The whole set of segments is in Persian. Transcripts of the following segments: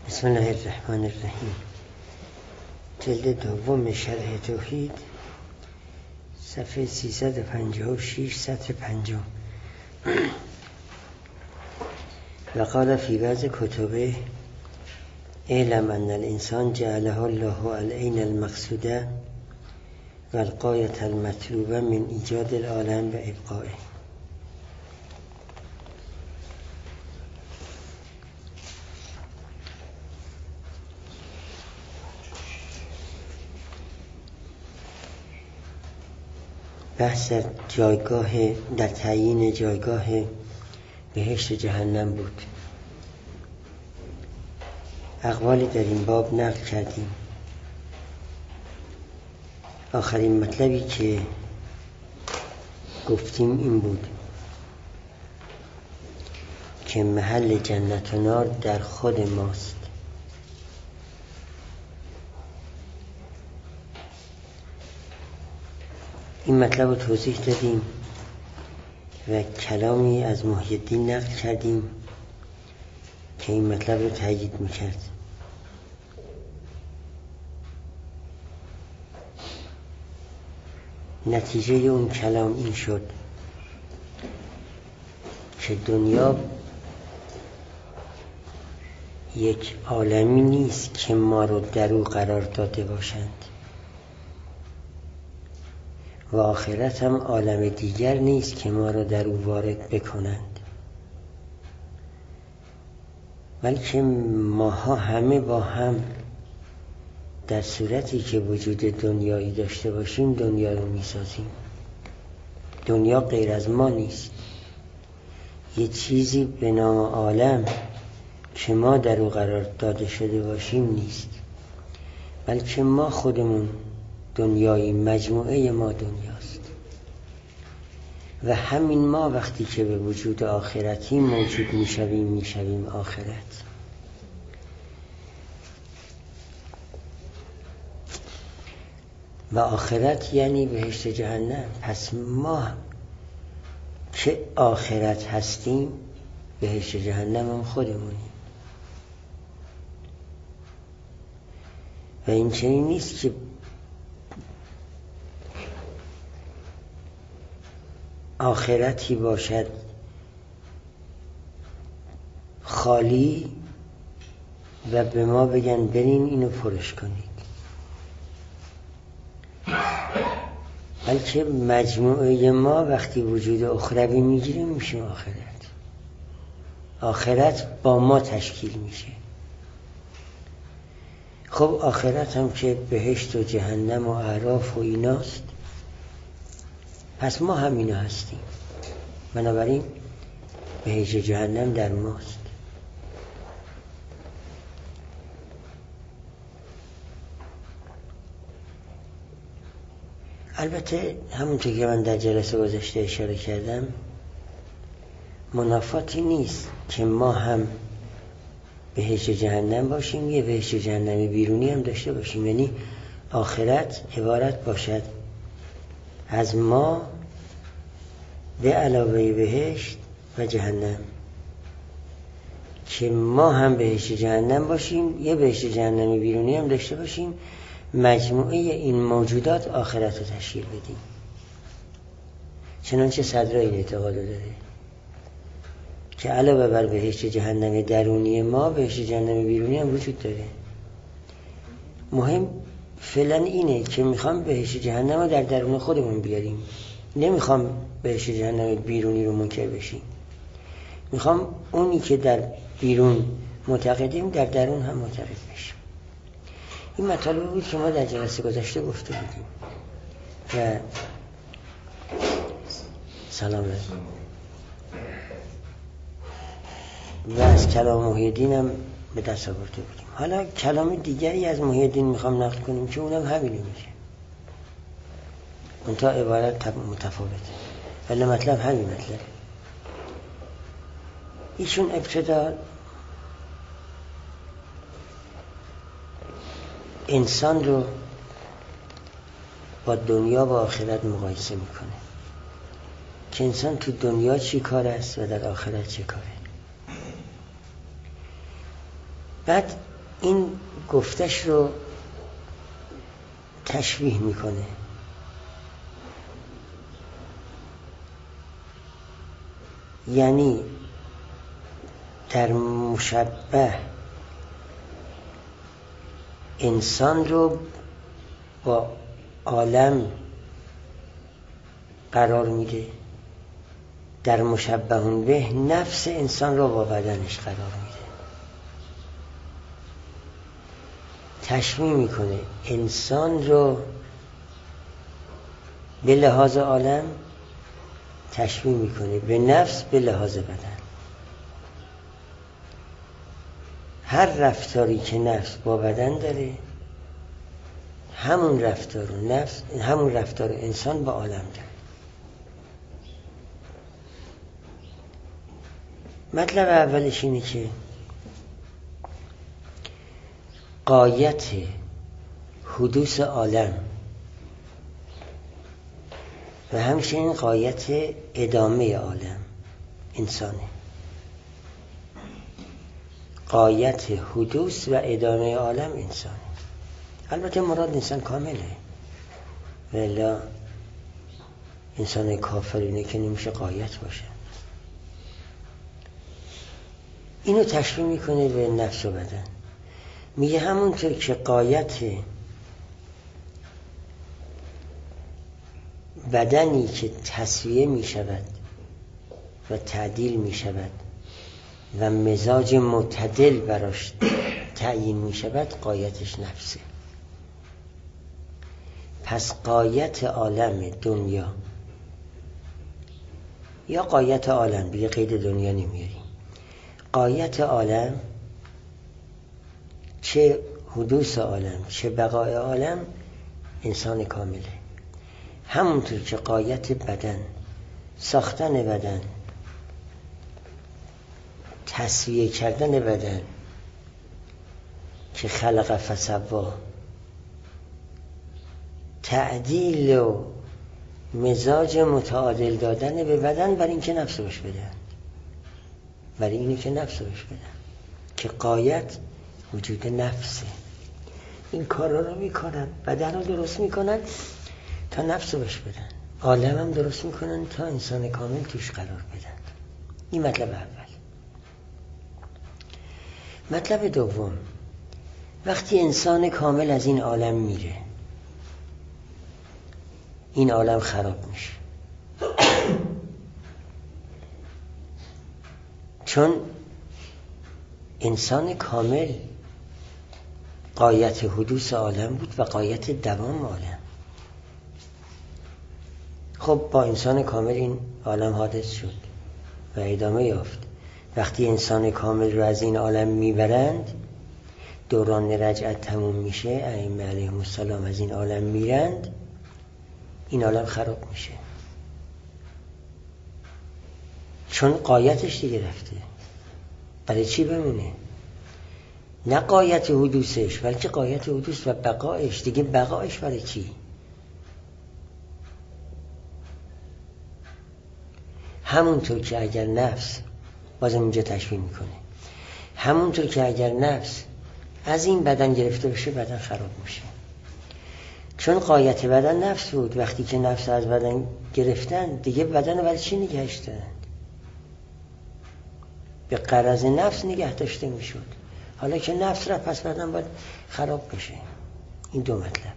بسم الله الرحمن الرحیم. جلد دوم شرح توحید، صفحه 356 سطر 50. و قال فی بعض کتبه اعلم ان الانسان جعله الله العین المقصوده و الغایة المطلوبه من ایجاد العالم و ابقائه. بحث در تعیین جایگاه بهشت جهنم بود. اقوالی در این باب نقل کردیم. آخرین مطلبی که گفتیم این بود که محل جنت و نار در خود ماست. این مطلب رو توضیح دادیم و کلامی از محی الدین نقل کردیم که این مطلب رو تأیید میکرد. نتیجه اون کلام این شد که دنیا یک عالمی نیست که ما رو در او قرار داده باشند و آخرت هم عالم دیگر نیست که ما را در او وارد بکنند، بلکه ماها همه با هم در صورتی که وجود دنیایی داشته باشیم دنیا رو میسازیم. دنیا غیر از ما نیست. یه چیزی به نام عالم که ما در او قرار داده شده باشیم نیست، بلکه ما خودمون دنیایی، مجموعه ما دنیاست و همین ما وقتی که به وجود آخرتی موجود میشویم آخرت. و آخرت یعنی بهشت جهنم. پس ما که آخرت هستیم بهشت جهنم هم خودمونیم. و این چنین نیست که آخرتی باشد خالی و به ما بگن برین اینو پرش کنید، بلکه مجموعه ما وقتی وجود اخروی میگیره میشه آخرت با ما تشکیل میشه. خب آخرت هم که بهشت و جهنم و اعراف و ایناست، پس ما هم اینا هستیم. بنابراین بهشت جهنم در ماست. البته همونطور که من در جلسه گذشته اشاره کردم، منافاتی نیست که ما هم بهشت جهنم باشیم، یه بهشت جهنمی بیرونی هم داشته باشیم. یعنی آخرت عبارت باشد از ما به علاوه بهشت و جهنم، که ما هم بهشت جهنم باشیم، یه بهشت جهنمی بیرونی هم داشته باشیم، مجموعه این موجودات آخرت رو تشکیل بدیم. چنانچه صدرا این اعتقاد داره که علاوه بر بهشت جهنم درونی ما، بهشت جهنم بیرونی هم وجود داره. مهم فعلا اینه که میخوام بهشت جهنم رو در درون خودمون بیاریم. نمیخوام بهشت جهنم بیرونی رو منکر بشیم. میخوام اونی که در بیرون معتقدیم در درون هم معتقد بشیم. این مطالب بود که ما در جلسه گذشته گفته بودیم و سلام علیکم. و از کلام محی الدین هم به دست آورده بودیم. حالا کلام دیگری از محی الدین میخوام نقل کنیم که اونم همینه میشه، اون تا عبارت متفاوته ولی مطلب همین مطلب. ایشون ابتدا انسان رو با دنیا و آخرت مقایسه میکنه که انسان تو دنیا چی کار است و در آخرت چه کاره. بعد این گفتش رو تشبیه میکنه. یعنی در مشبه انسان رو با عالم قرار میده، در مشبه به نفس انسان رو با بدنش قرار میده. تشبیه میکنه انسان رو به لحاظ عالم، تشبیه میکنه به نفس به لحاظ بدن. هر رفتاری که نفس با بدن داره همون رفتار انسان با عالم داره. مطلب اولش اینه که غایت حدوث عالم و همچنین غایت ادامه عالم انسانه. غایت حدوث و ادامه عالم انسانه. البته مراد انسان کامله، ولی انسان کافر اینه که نمیشه غایت باشه. اینو تشبیه میکنه به نفس و بدن. میگه همونطور که غایت بدنی که تسویه میشود و تعدیل میشود و مزاج معتدل براش تعیین میشود غایتش نفسه. پس غایت عالم دنیا یا غایت عالم، دیگه قید دنیا نمیاریم، غایت عالم چه حدوث عالم چه بقای عالم انسان کامله. همونطور که غایت بدن، ساختن بدن، تسویه کردن بدن که خلق فسوا، تعدیل و مزاج متعادل دادن به بدن برای اینکه نفس روش بدن، برای اینه که نفس روش بدن، که غایت وجود نفسه. این کارا رو میکنن، بدن رو درست میکنن تا نفس روش بدن، عالم هم درست میکنن تا انسان کامل توش قرار بدن. این مطلب اول. مطلب دوم، وقتی انسان کامل از این عالم میره این عالم خراب میشه، چون انسان کامل غایت حدوث عالم بود و غایت دوام عالم. خب با انسان کامل این عالم حادث شد و ادامه یافت. وقتی انسان کامل رو از این عالم میبرند، دوران رجعت تموم میشه، ائمه علیهم السلام از این عالم میرند، این عالم خراب میشه، چون غایتش دیگه رفته. برای چی بمونه؟ نه غایت حدوثش بلکه غایت حدوث و بقایش. دیگه بقایش برای چی؟ همونطور که اگر نفس، بازم اینجا تشبیه میکنه، همونطور که اگر نفس از این بدن گرفته بشه بدن خراب میشه، چون غایت بدن نفس بود. وقتی که نفس از بدن گرفتن دیگه بدن رو برای چی نگهش دادن؟ به غرض نفس نگه داشته میشد. حالا که نفس رفت پس بدن باید خراب بشه. این دو مطلب.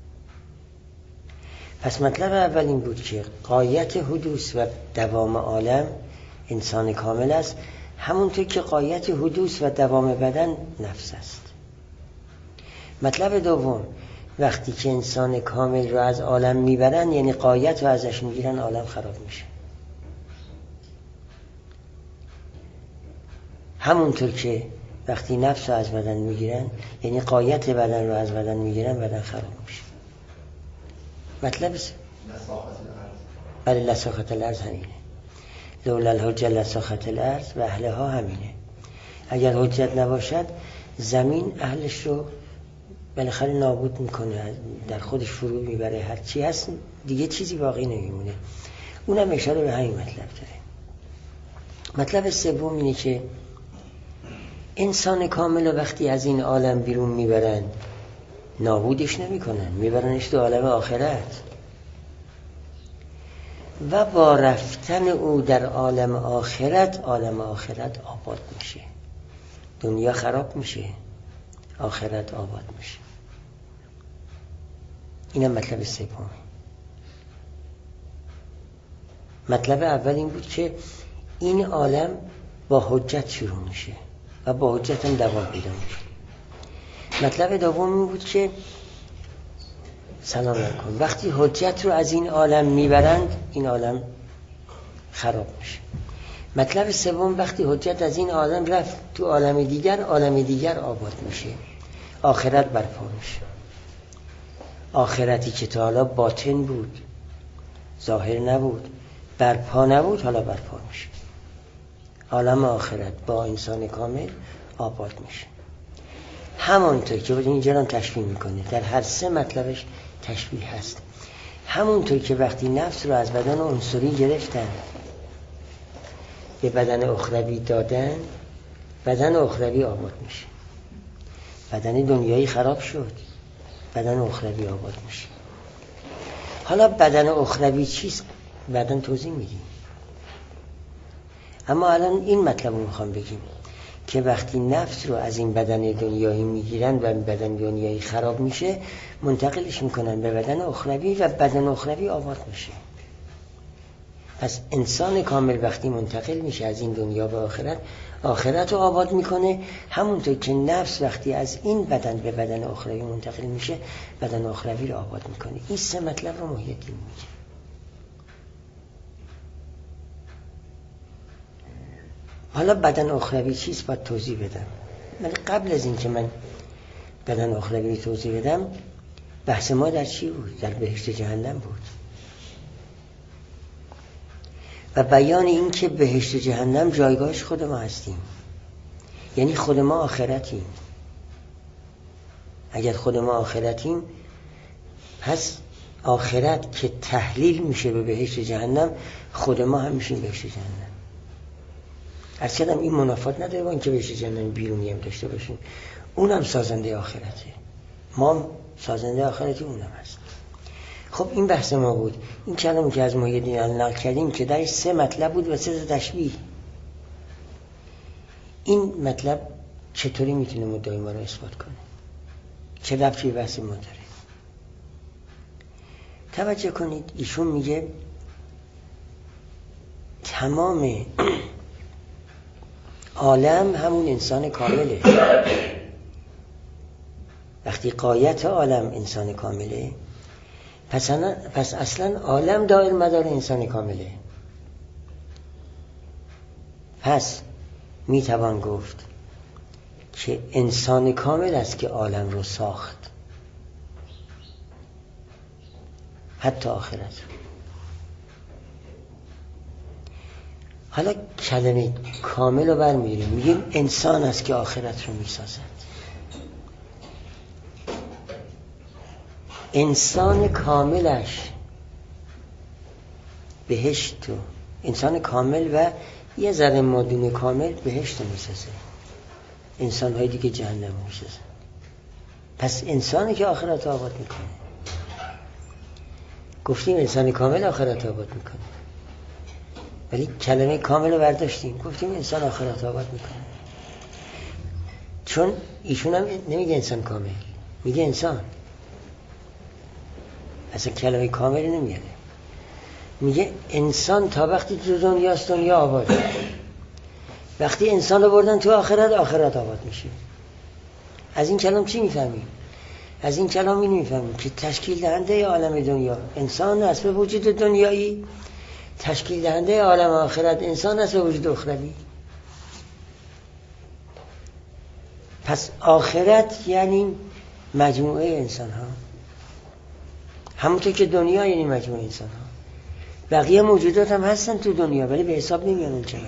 پس مطلب اول این بود که غایت حدوث و دوام عالم انسان کامل است، همونطور که غایت حدوث و دوام بدن نفس است. مطلب دوم، وقتی که انسان کامل رو از عالم میبرن، یعنی غایت رو ازش میگیرن، عالم خراب میشه. همونطور که وقتی نفس رو از بدن میگیرن، یعنی غایت بدن رو از بدن میگیرن، بدن خراب میشه. مطلب بله، لساخت الارض همینه. لولا الحجه لساخت الارض و اهلها همینه. اگر حجت نباشد زمین اهلش رو بالاخره نابود میکنه، در خودش فرو میبره، هر چی هست دیگه چیزی باقی نمیمونه. اونم اشاره به همین مطلب داره. مطلب سوم اینه که انسان کامل رو وقتی از این عالم بیرون میبرن نابودش نمیکنن، میبرنش تو عالم آخرت و با رفتن او در عالم آخرت آباد میشه. دنیا خراب میشه، آخرت آباد میشه. اینم مطلب سوم. مطلب اول این بود که این عالم با حجت شروع میشه و با حجت هم دوام پیدا میشه. مطلب دوم این بود که سلام علیکم، وقتی حجت رو از این عالم میبرند این عالم خراب میشه. مطلب سوم، وقتی حجت از این عالم رفت تو عالم دیگر آباد میشه، آخرت برپا میشه. آخرتی که تا حالا باطن بود، ظاهر نبود، برپا نبود، حالا برپا میشه. عالم آخرت با انسان کامل آباد میشه. همونطور که اینجا هم تشبیه میکنه، در هر سه مطلبش تشبیه هست. همونطور که وقتی نفس رو از بدن عنصری گرفتن به بدن اخروی دادن، بدن اخروی آباد میشه. بدن دنیایی خراب شد، بدن اخروی آباد میشه. حالا بدن اخروی چیست؟ بعداً توضیح میدیم. اما الان این مطلب رو میخوام بگیم که وقتی نفس رو از این بدن دنیایی میگیرن و بدن دنیایی خراب میشه، منتقلش میکنن به بدن اخروی و بدن اخروی آباد میشه. پس انسان کامل وقتی منتقل میشه از این دنیا به آخرت رو آباد میکنه. همونطور که نفس وقتی از این بدن به بدن اخروی منتقل میشه، بدن اخروی رو آباد میکنه. این سه مطلب رو محی الدین میگه. حالا بدن اخروی چیست باید توضیح بدم. ولی قبل از این که من بدن اخروی رو توضیح بدم، بحث ما در چی بود؟ در بهشت جهنم بود و بیان این که بهشت جهنم جایگاهش خود ما هستیم، یعنی خود ما آخرتیم. اگر خود ما آخرتیم، پس آخرت که تحلیل میشه به بهشت جهنم، خود ما هم میشیم بهشت جهنم. از کدام این منافات نداره با این که بهشت جهنم بیرونی هم داشته باشیم. اونم سازنده آخرته، ما سازنده آخرتی اونم هست. خب این بحث ما بود. این کلامی که از محی الدین نقل کردیم که درش سه مطلب بود و سه تشبیه. این مطلب چطوری میتونه مدعای ما رو اثبات کنه؟ چه ربطی به بحث ما داره؟ توجه کنید، ایشون میگه تمام عالم همون انسان کامله. وقتی غایت عالم انسان کامله، پس اصلا عالم دائر مدار انسان کامله. پس میتوان گفت که انسان کامل است که عالم رو ساخت، حتی آخرت. حالا کلمه کامل رو برمی‌داریم، میگیم انسان است که آخرت رو میسازد. انسان کاملش بهشت تو، انسان کامل و یه ذره مادون کامل بهشت رو میسازه، انسان های دیگه جهنم رو میسازه. پس انسانی که آخرت آباد میکنه. گفتیم انسان کامل آخرت آباد میکنه، ولی کلمه کامل رو برداشتیم گفتیم انسان آخرت آباد میکنه. چون ایشون هم نمیگه انسان کامل، میگه انسان. اصلا کلمه کامل نمیاره، میگه انسان تا وقتی تو دنیاست دنیا آباده. وقتی انسان رو بردن تو آخرت آباد میشه. از این کلام چی میفهمیم؟ از این کلام این میفهمیم که تشکیل دهنده عالم دنیا انسان است به وجود دنیایی، تشکیل دهنده عالم آخرت انسان است به وجود اخروی. پس آخرت یعنی مجموعه انسان ها، همونطور که دنیا یعنی مجموعه انسان ها. بقیه موجودات هم هستن تو دنیا ولی به حساب نمیان اونچنان.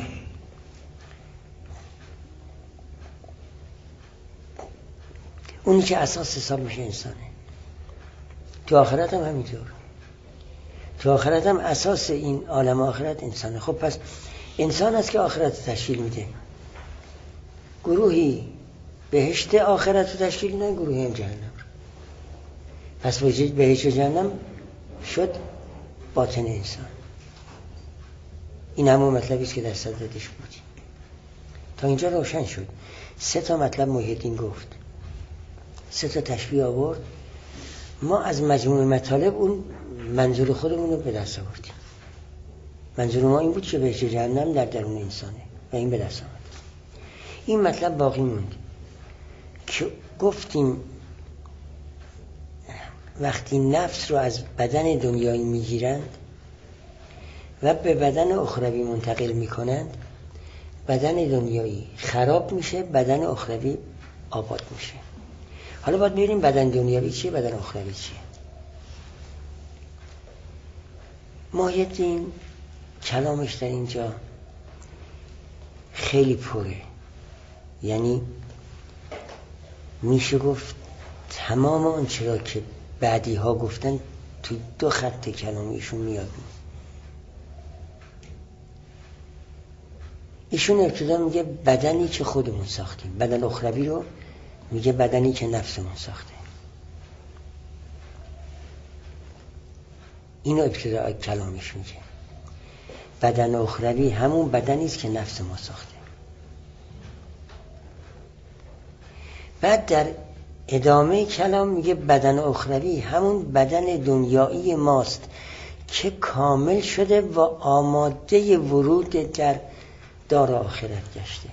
اونی که اساس حساب میشه انسانه. تو آخرت هم همینطور. تو آخرت هم اساس این عالم آخرت انسانه. خب پس انسان است که آخرت تشکیل میده. گروهی بهشت آخرت رو تشکیل میدن، گروهی هم جهنم رو. پس بهشت و جهنم شد باطن انسان. این همون مطلبی است که در صدرش بود. تا اینجا روشن شد. 3 مطلب محی الدین گفت، 3 تشبیه آورد. ما از مجموع مطالب اون منظور خودمون رو به دست آوردیم. منظور ما این بود که بهشت جهنم در درون انسانه و این به دست آمد. این مطلب باقی موند که گفتیم وقتی نفس رو از بدن دنیایی میگیرند و به بدن اخروی منتقل میکنند، بدن دنیایی خراب میشه، بدن اخروی آباد میشه. حالا باید ببینیم بدن دنیایی چیه، بدن اخروی چیه. محی الدین کلامش در اینجا خیلی پره، یعنی میشه گفت تمام اون چرا که بعدی ها گفتن توی 2 خط کلام ایشون میابیم. ایشون ابتدا میگه بدنی که خودمون ساختیم، بدن اخروی رو میگه بدنی که نفسمون ساخته. اینو ابتدا کلامش میگه. بدن اخروی همون بدنی است که نفس ما ساخته. بعد در ادامه کلام میگه بدن اخروی همون بدن دنیایی ماست که کامل شده و آماده ورود در دار آخرت گشته.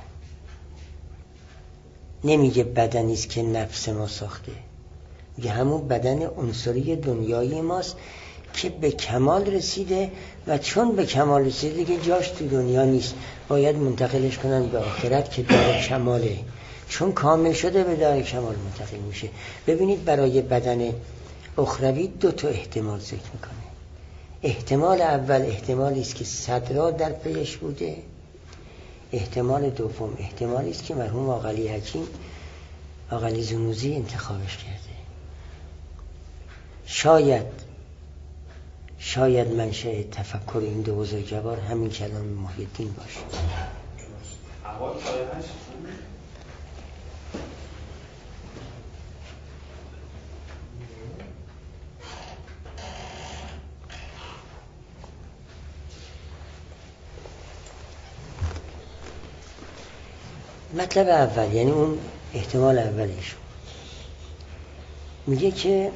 نمیگه بدنی است که نفس ما ساخته، میگه همون بدن عنصری دنیایی ماست که به کمال رسیده و چون به کمال رسیده که جاش تو دنیا نیست، باید منتقلش کنن به آخرت که دار کماله. چون کامل شده به دار کمال منتقل میشه. ببینید برای بدن اخروی 2 احتمال ذکر میکنه. احتمال اول احتمالی است که صدرا در پیش بوده. احتمال دوم احتمالی است که مرحوم آقای حکیم آقای زنوزی انتخابش کرده. شاید منشأ تفکر این 2 بزرگوار همین کلام محی الدین باشه. مطلب اول، یعنی اون احتمال اولیش، میگه که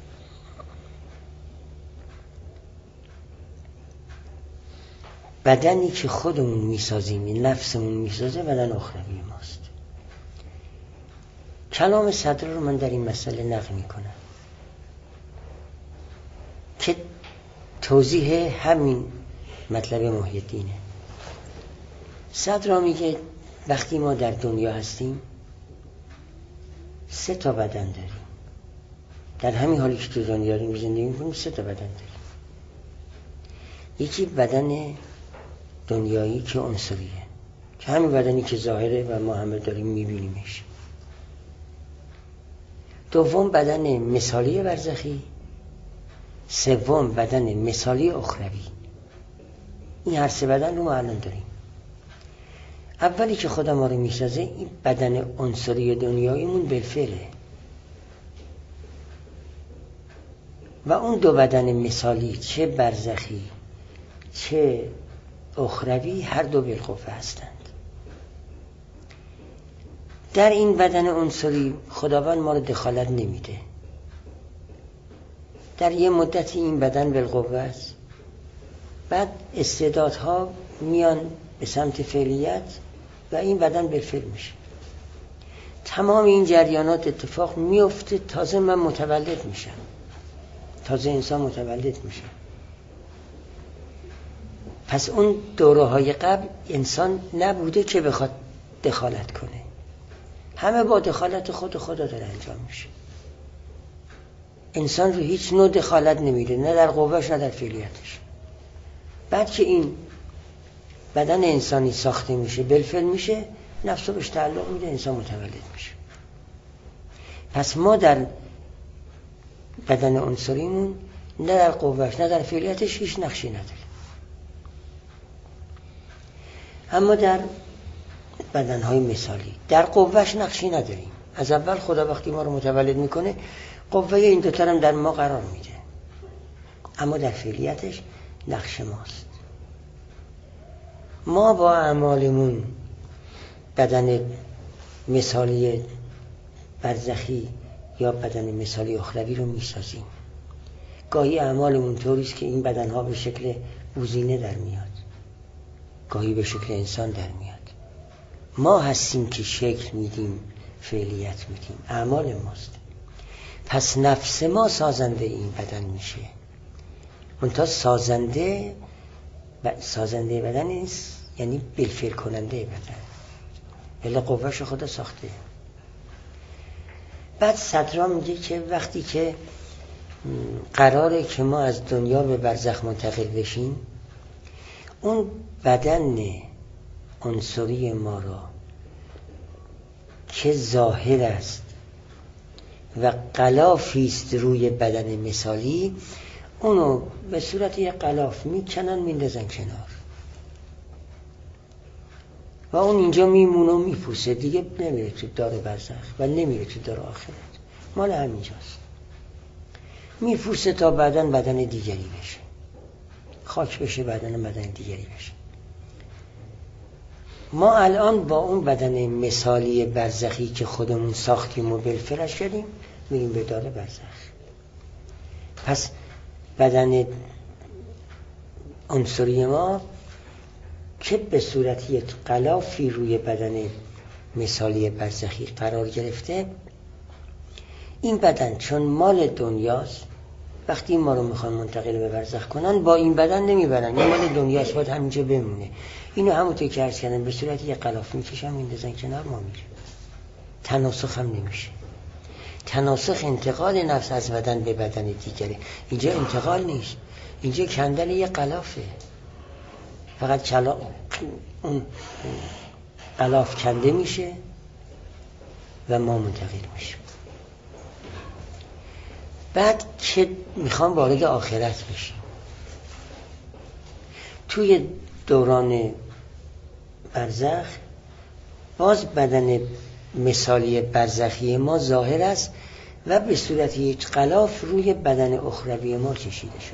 بدنی که خودمون میسازیم، نفسمون میسازه، بدن اخروی ماست. کلام صدر رو من در این مسئله نقل میکنم که توضیح همین مطلب محی الدینه. صدر میگه وقتی ما در دنیا هستیم 3 بدن داریم. در همین حالی که تو دنیا داریم زندگی میکنیم 3 بدن داریم. یکی بدن دنیایی که عنصریه، که همین بدنی که ظاهره و ما همه داریم میبینیمش. دوم بدن مثالی برزخی. سوم بدن مثالی اخروی. این هر 3 بدن رو ما الان داریم. اولی که خدا ما رو میسازه این بدن عنصری دنیاییمون بالفعله و اون 2 بدن مثالی چه برزخی چه اخروی هر 2 بالقوه هستند. در این بدن عنصری خداوند ما رو دخالت نمیده. در یه مدتی این بدن بالقوه است، بعد استعدادها میان به سمت فعلیت و این بدن بالفعل میشه. تمام این جریانات اتفاق میفته، تازه من متولد میشم، تازه انسان متولد میشه. پس اون دوره‌های قبل انسان نبوده که بخواد دخالت کنه، همه با دخالت خدا داره انجام میشه. انسان رو هیچ نوع دخالت نمیده، نه در قوهش نه در فعلیتش. بعد که این بدن انسانی ساخته میشه، بالفعل میشه، نفس رو بهش تعلق میده، انسان متولد میشه. پس ما در بدن عنصریمون نه در قوهش نه در فعلیتش هیچ نقشی نداره. اما در بدنهای مثالی. در قوهش نقشی نداریم. از اول خدا وقتی ما رو متولد میکنه قوه این دوتا هم در ما قرار میده، اما در فعلیتش نقش ماست. ما با اعمالمون بدن مثالی برزخی یا بدن مثالی اخروی رو میسازیم. گاهی اعمالمون طوریست که این بدنها به شکل بوزینه در میاد، گاهی به شکل انسان در میاد. ما هستیم که شکل میدیم، فعلیت میدیم، اعمال ماست. پس نفس ما سازنده این بدن میشه. منتها سازنده بدن نیست، یعنی بالفعل کننده بدن، الا قوهش خدا ساخته. بعد صدرا میگه که وقتی که قراره که ما از دنیا به برزخ منتقل بشیم، اون بدن عنصری ما را که ظاهر است و غلافی است روی بدن مثالی، اونو به صورت یک غلاف میکنن میندازن کنار و اون اینجا میمونه و میپوسه، دیگه نمیره تو دار برزخ و نمیره تو دار آخرت، مال همینجاست. میپوسه تا بدن دیگری بشه، خاک بشه بدن دیگری بشه. ما الان با اون بدن مثالی برزخی که خودمون ساختیم و بالفعلش کردیم میریم به دار برزخ. پس بدن عنصری ما که به صورت یک غلافی روی بدن مثالی برزخی قرار گرفته، این بدن چون مال دنیاست، وقتی ما رو میخوان منتقل به برزخ کنن با این بدن نمیبرن، این مال دنیاست، باید همینجا بمونه. اینو همونطور که عرض کردن به صورت یک غلاف میکشن میندازن کنار، ما میریم. تناسخ هم نمیشه. تناسخ انتقال نفس از بدن به بدن دیگره. اینجا انتقال نیست، اینجا کندن یک غلافه. فقط اون غلاف کنده میشه و ما منتقل میشیم. بعد که میخوام وارد آخرت بشیم، توی دوران برزخ باز بدن مثالی برزخی ما ظاهر است و به صورت یک غلاف روی بدن اخروی ما کشیده شده.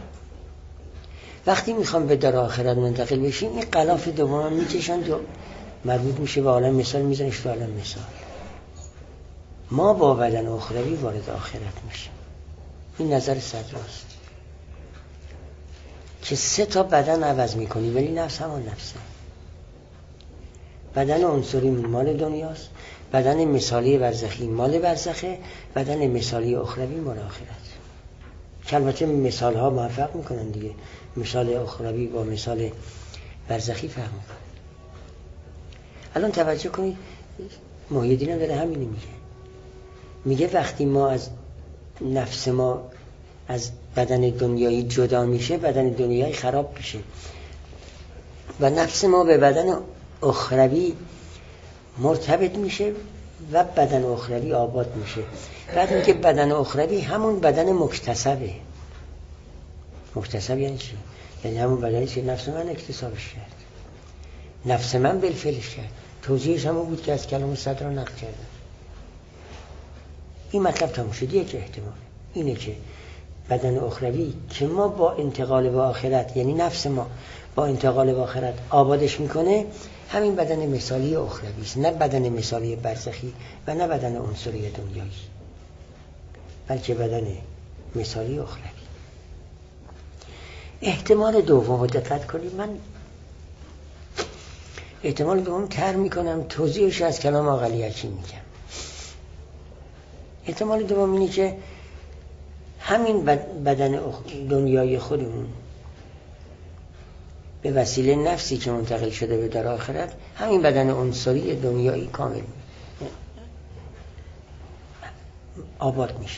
وقتی میخوام به دار آخرت منتقل بشیم، این غلاف دوم میکشن و مربوط میشه به عالم مثال، میزنش تو عالم مثال. ما با بدن اخروی وارد آخرت میشیم. این نظر صدراست که 3 تا بدن عوض میکنی ولی نفس همان نفسه. بدن عنصری مال دنیاست، بدن مثالی برزخی مال برزخه، بدن مثالی اخروی مال آخرت. که البته مثال ها موفق میکنن دیگه، مثال اخروی با مثال برزخی فرق میکنن. الان توجه کنید، محی الدین هم داره همینی میگه وقتی ما از نفس ما از بدن دنیایی جدا میشه، بدن دنیایی خراب میشه و نفس ما به بدن اخروی مرتبط میشه و بدن اخروی آباد میشه. بعد اینکه بدن اخروی همون بدن مکتسبه. مکتسب یعنی چی؟ یعنی همون بدنی که نفس من اکتسابش کرد، نفس من بالفعلش کرد. توضیحش همون بود که از کلام صدر نقل کردم. این مطلب تموم شد. یک احتمال اینه که بدن اخروی که ما با انتقال به آخرت، یعنی نفس ما با انتقال به آخرت آبادش میکنه، همین بدن مثالی اخروی است، نه بدن مثالی برزخی و نه بدن عنصری دنیایی، بلکه بدن مثالی اخروی. احتمال دوم دقت کنید، من احتمال دوم تر میکنم، توضیحش از کلام آقا علیکی میگم. احتمال دوم اینه که همین بدن دنیای خودمون به وسیله نفسی که منتقل شده به در آخرت، همین بدن عنصری دنیایی کامل آباد میشه.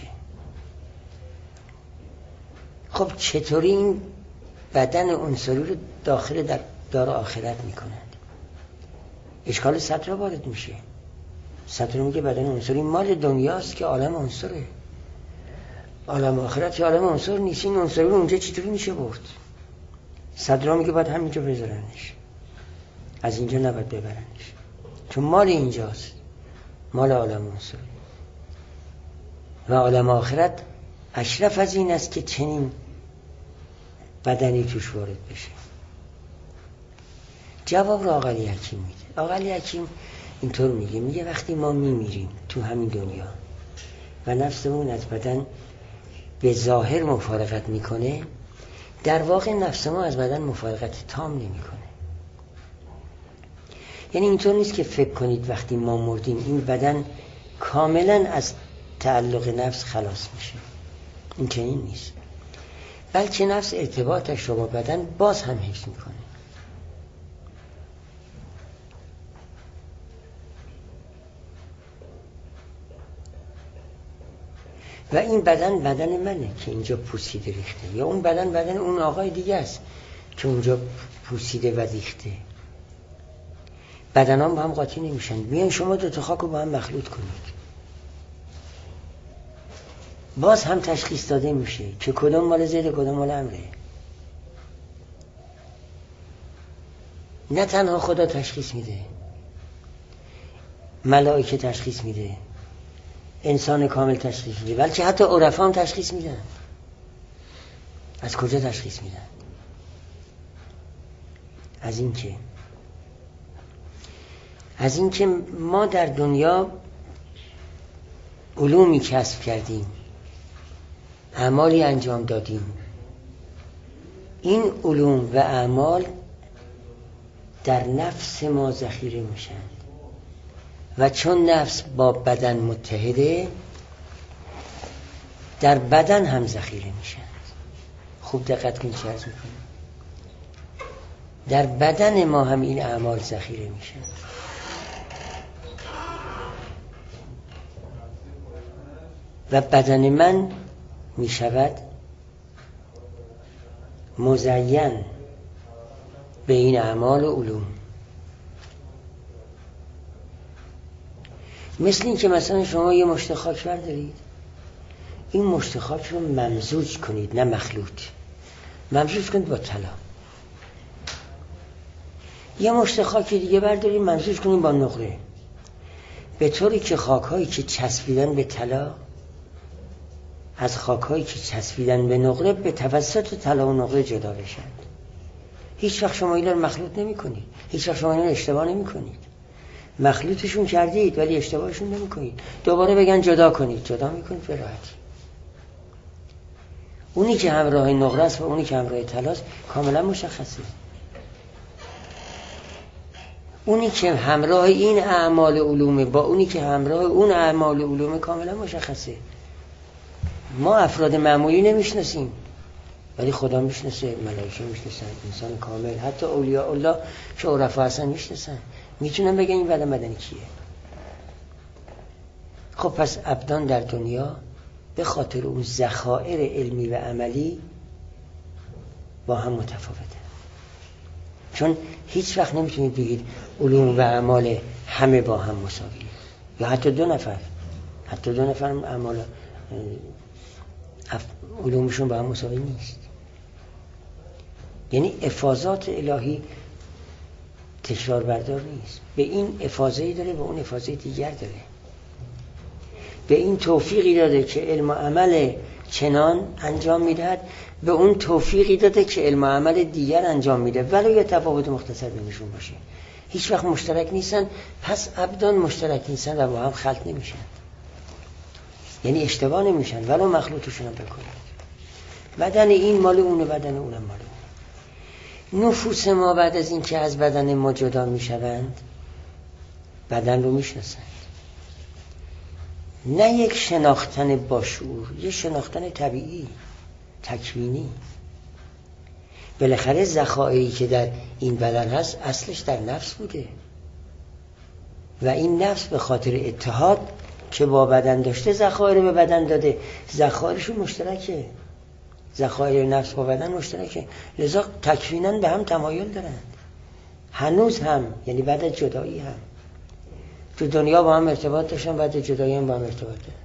خب چطوری این بدن عنصری رو داخل در دار آخرت میکنند؟ اشکال صدر وارد میشه. صدر میگه بدن عنصری مال دنیاست که عالم عنصره، عالم آخرت یا عالم عنصر نیست. این عنصری رو اونجا چطوری میشه برد؟ صدر میگه باید همینجا بذارنش، از اینجا نباید ببرنش. چون مال اینجاست، مال عالم انصاری و عالم آخرت اشرف از این است که چنین بدنی توش وارد بشه. جواب را آقا علی حکیم میده. آقا علی حکیم اینطور میگه وقتی ما میمیریم تو همین دنیا و نفسمون از بدن به ظاهر مفارقت میکنه، در واقع نفس ما از بدن مفارقت تام نمیکنه. یعنی اینطور نیست که فکر کنید وقتی ما مردیم این بدن کاملا از تعلق نفس خلاص میشه. این چنین نیست، بلکه نفس ارتباطش رو با بدن باز هم حفظ میکنه. و این بدن منه که اینجا پوسیده ریخته، یا اون بدن اون آقای دیگه است که اونجا پوسیده و ریخته. بدنان با هم قاطی نمیشن. میان شما دو تا خاک رو با هم مخلوط کنید، باز هم تشخیص داده میشه که کدوم مال زید کدوم مال امره. نه تنها خدا تشخیص میده، ملائکه تشخیص میده، انسان کامل تشخیص میده، بلکه حتی عرفا هم تشخیص میدن. از کجا تشخیص میدن؟ از اینکه ما در دنیا علومی کسب کردیم، اعمالی انجام دادیم، این علوم و اعمال در نفس ما ذخیره میشن و چون نفس با بدن متحده، در بدن هم ذخیره میشن. خوب دقت کنید چه عرض میکنم. در بدن ما هم این اعمال ذخیره میشن. و بدن من میشود مزین به این اعمال و علوم. مثل این که مثلا شما یه مشت خاک بردارید، این مشت خاک رو ممزوج کنید، نه مخلوط، ممزوج کنید با طلا. یه مشت خاک دیگه بردارید ممزوج کنید با نقره، به طوری که خاک‌هایی که چسبیدن به طلا از خاک‌هایی که چسبیدن به نقره به توسط طلا و نقره جدا بشن. هیچ وقت شما اینا رو مخلوط نمی‌کنید، هیچ وقت شما اینا رو اشتباه نمی‌کنید. مخلوطشون کردید ولی اشتباهشون نمی‌کنید. دوباره بگن جدا کنید، جدا می‌کنید به راحتی. اونی که همراه نقره است و اونی که همراه طلاست کاملا مشخصه. اونی که همراه این اعمال علومه با اونی که همراه اون اعمال علومه کاملا مشخصه. ما افراد معمولی نمیشناسیم ولی خدا میشناسه، ملائکه میشناسن، انسان کامل، حتی اولیاء الله که عرفا هستن میشناسن، میتونن بگن این بدن مدنی کیه. خب پس ابدان در دنیا به خاطر اون ذخایر علمی و عملی با هم متفاوته. چون هیچ وقت نمیتونید بگید علوم و اعمال همه با هم مساویه، یا حتی دو نفر اعمال علومشون با هم مساوی نیست. یعنی افاضات الهی تکرار بردار نیست. به این افاضه‌ای داره، به اون افاضه دیگر داره. به این توفیقی داده که علم و عمل چنان انجام میدهد، به اون توفیقی داده که علم و عمل دیگر انجام میده، ولو یه تفاوت مختصر بینشون باشه. هیچ وقت مشترک نیستن، پس ابدان مشترک نیستن و با هم خلط نمیشن. یعنی اشتباه نمیشن ولو مخلوطشون هم بکنن. بدن این مال اونه، بدن اونم مال اونه. نفوس ما بعد از این که از بدن ما جدا میشوند بدن رو میشناسند، نه یک شناختن با شعور، یک شناختن طبیعی تکوینی. بالاخره ذخایری که در این بدن هست اصلش در نفس بوده و این نفس به خاطر اتحاد که با بدن داشته ذخایر به بدن داده. ذخایرشون مشترکه، ذخایر نفس با بدن مشترکه، لذا تکویناً به هم تمایل دارند. هنوز هم، یعنی بعد از جدایی هم تو دنیا با هم ارتباط داشتن، بعد جدایی هم با هم ارتباط دارن.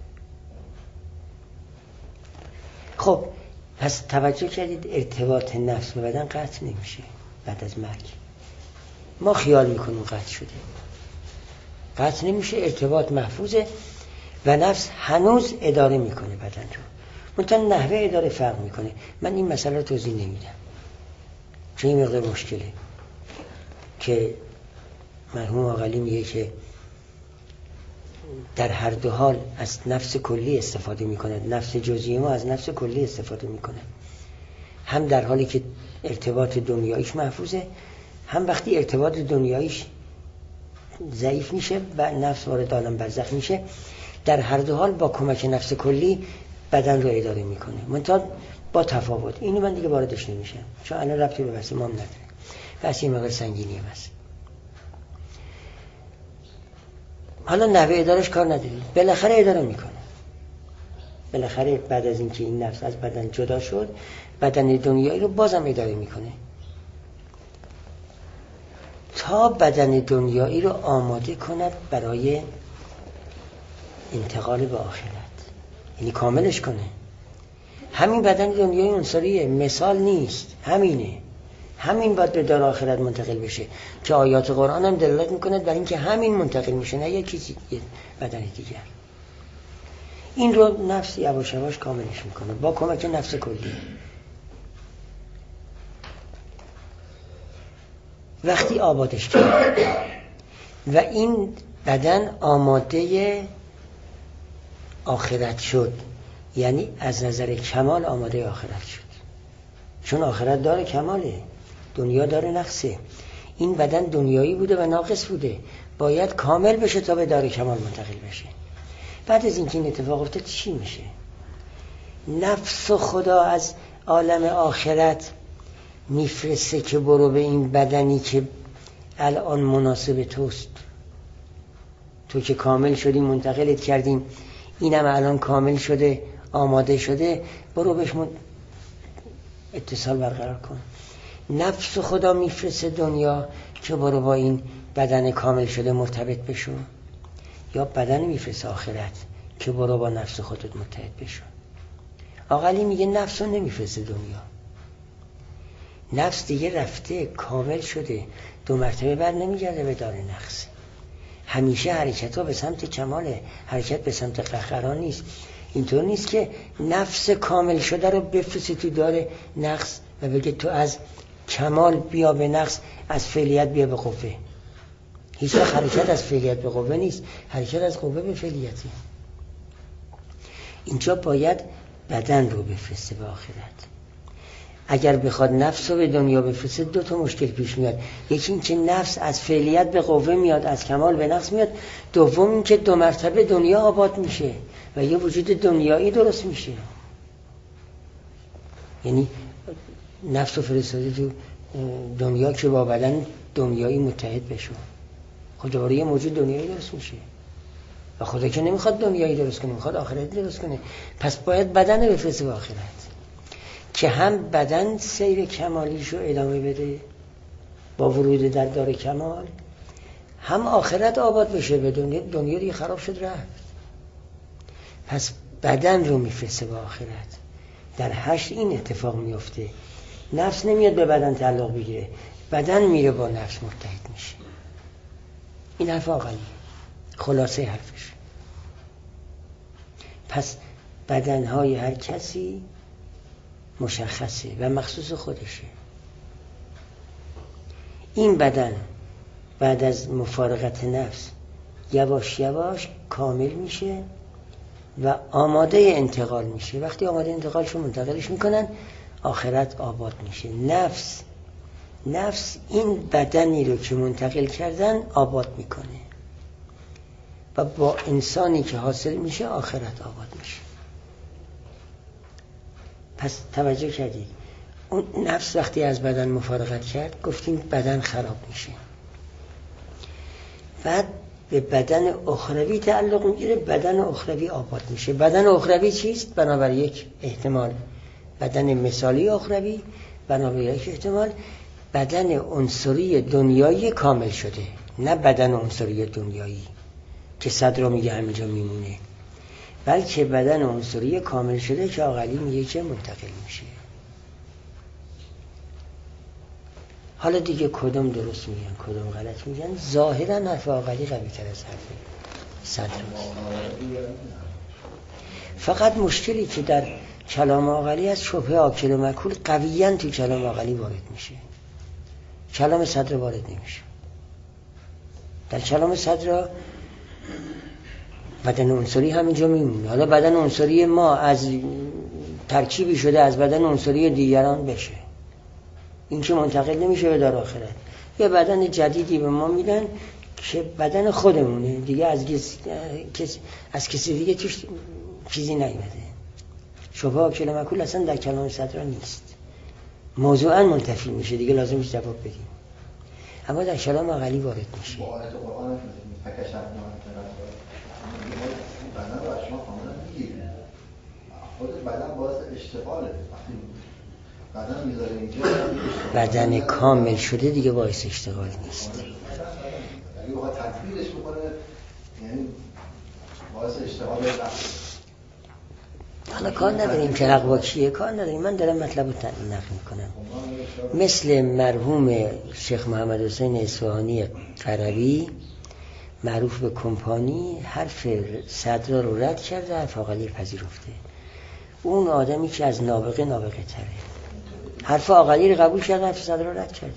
خب پس توجه کردید ارتباط نفس به بدن قطع نمیشه بعد از مرگ. ما خیال میکنیم قطع شده، قطع نمیشه، ارتباط محفوظه و نفس هنوز اداره میکنه بدن رو، منتها نحوه اداره فرق میکنه. من این مسئله رو توضیح نمیدم چون این مقدار مشکله که مرحوم عاقلی میگه که در هر دو حال از نفس کلی استفاده میکنه، نفس جزئی ما از نفس کلی استفاده میکنه، هم در حالی که ارتباط دنیاییش محفوظه، هم وقتی ارتباط دنیاییش ضعیف میشه و نفس وارد عالم برزخ میشه، در هر دو حال با کمک نفس کلی بدن رو اداره میکنه، منتها با تفاوت. اینو من دیگه واردش نمیشم چون الان ربطی به بحث ما نداره، بحث این مقدار سنگینیه. بس حالا نحوه ادارش کار نداریم، بالاخره اداره میکنه. بالاخره بعد از اینکه این نفس از بدن جدا شد، بدن دنیایی رو بازم اداره میکنه تا بدن دنیایی رو آماده کند برای انتقال به آخرت، یعنی کاملش کنه. همین بدن دنیای عنصریه، مثال نیست، همین باید به دار آخرت منتقل بشه که آیات قرآن هم دلالت میکنه بر اینکه همین منتقل میشه، نه یکی بدن دیگر. این رو نفس یواش یواش کاملش میکنه با کمک نفس کلی. وقتی آبادش کرد و این بدن آماده آخرت شد، یعنی از نظر کمال آماده آخرت شد، چون آخرت داره کماله، دنیا داره نقصه. این بدن دنیایی بوده و ناقص بوده، باید کامل بشه تا به دار کمال منتقل بشه. بعد از اینکه این اتفاق افتاد چی میشه؟ نفس و خدا از عالم آخرت میفرسته که برو به این بدنی که الان مناسب توست، تو که کامل شدی منتقلت کردیم، اینم الان کامل شده آماده شده، برو بهش اتصال برقرار کن. نفس و خدا میفرسته دنیا که برو با این بدن کامل شده مرتبط بشو، یا بدن میفرسته آخرت که برو با نفس خودت متحد بشو. عاقلی میگه نفس رو نمیفرسته دنیا، نفس دیگه رفته کامل شده، 2 مرتبه بر نمیگرده به دار نقص. همیشه حرکت ها به سمت کماله، حرکت به سمت قهقران نیست. اینطور نیست که نفس کامل شده رو بفرسته تو دار نقص و بگه تو از کمال بیا به نقص، از فعلیت بیا به قوه. هیچ وقت حرکت از فعلیت به قوه نیست، حرکت از قوه به فعلیتی. اینجا باید بدن رو بفرسته به آخرت. اگر بخواد نفس رو به دنیا بفرسته 2 تا مشکل پیش میاد. یکی این که نفس از فعلیت به قوه میاد، از کمال به نقص میاد. دوم این که 2 مرتبه دنیا آباد میشه و یه وجود دنیایی درست میشه. یعنی نفس رو فرستاده تو دنیا که با بدن دنیایی متحد بشه، خود دوباره یه موجود دنیایی درست میشه و خدا که نمیخواد دنیایی درست کنه، میخواد آخرتی درست کنه. پس باید بدن رو بفرسته به آخرت که هم بدن سیر کمالیش رو ادامه بده با ورود در دار کمال، هم آخرت آباد بشه. به دنیا دیگه خراب شد رفت. پس بدن رو میفرسته به آخرت. در حشر این اتفاق میفته، نفس نمیاد به بدن تعلق بگیره، بدن میره با نفس متحد میشه. این حرف عاقلیه، خلاصه حرفش. پس بدنهای هر کسی مشخصه و مخصوص خودشه. این بدن بعد از مفارقت نفس یواش یواش کامل میشه و آماده انتقال میشه. وقتی آماده انتقالشو منتقلش میکنن، آخرت آباد میشه. نفس این بدنی رو که منتقل کردن آباد میکنه و با انسانی که حاصل میشه آخرت آباد میشه. پس توجه کردید، اون نفس وقتی از بدن مفارقت کرد گفتیم بدن خراب میشه، بعد به بدن اخروی تعلق میگیره، بدن اخروی آباد میشه. بدن اخروی چیست؟ بنابر یک احتمال بدن مثالی اخروی، بنابر یک احتمال بدن عنصری دنیایی کامل شده، نه بدن عنصری دنیایی که صدر میگه همینجا میمونه، بلکه بدن عنصری کامل شده که عاقلی میگه که منتقل میشه. حالا دیگه کدوم درست میگن کدوم غلط میگن، ظاهرا حرف عقلی قوی تر از حرف صدر. فقط مشکلی که در کلام عقلی از شبهه آکل و مأکول قویاً تو کلام عقلی وارد میشه، کلام صدر وارد نمیشه. در کلام صدر بدن عنصری همینجا میمونه. حالا بدن عنصری ما از ترکیبی شده از بدن عنصری دیگران بشه، این که منتقل نمیشه به در آخرت. یه بدن جدیدی به ما میدن که بدن خودمونه دیگه، از کسی دیگه توش چیزی نیومده. شبهه آکل و مأکول اصلا در کلام صدر نیست، موضوعاً منتفی میشه دیگه، لازم نیست جواب بدیم. اما در کلام عقلی وارد میشه. با آیت قرآن فکشفنا بدن رو از شما کاملا میگیره، خود بدن باعث اشتغاله. بدن میذاره اینجا، بدن کامل شده دیگه باعث اشتغال نیست. اگه بخواد تکمیلش بکنه یعنی باعث اشتغال بخش. حالا کار نداریم که با کیه، کار نداریم. من دارم مطلب رو نقل میکنم. مثل مرحوم شیخ محمد حسین اصفهانی قربی معروف به کمپانی، حرف صدر رو رد کرده، حرف عقلی پذیرفته. اون آدمی که از نابغه تره، حرف عقلی رو قبول کرده، حرف صدر رو رد کرده.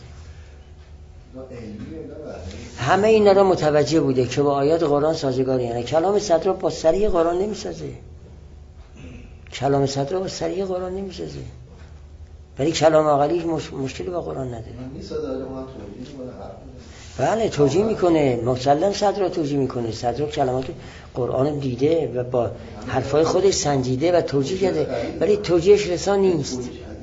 همه اینا رو متوجه بوده که با آیات قرآن سازگاری، یعنی کلام صدر رو با صریح قرآن نمیسازه، کلام صدر رو با صریح قرآن نمیسازه، ولی کلام عقلی مشکلی با قرآن نداره. بله توجیه میکنه، مسلم صدر رو توجیه میکنه. صدر کلمات قرآن دیده و با حرفای خودش سنجیده و توجیه کرده، ولی توجیهش رسان نیست.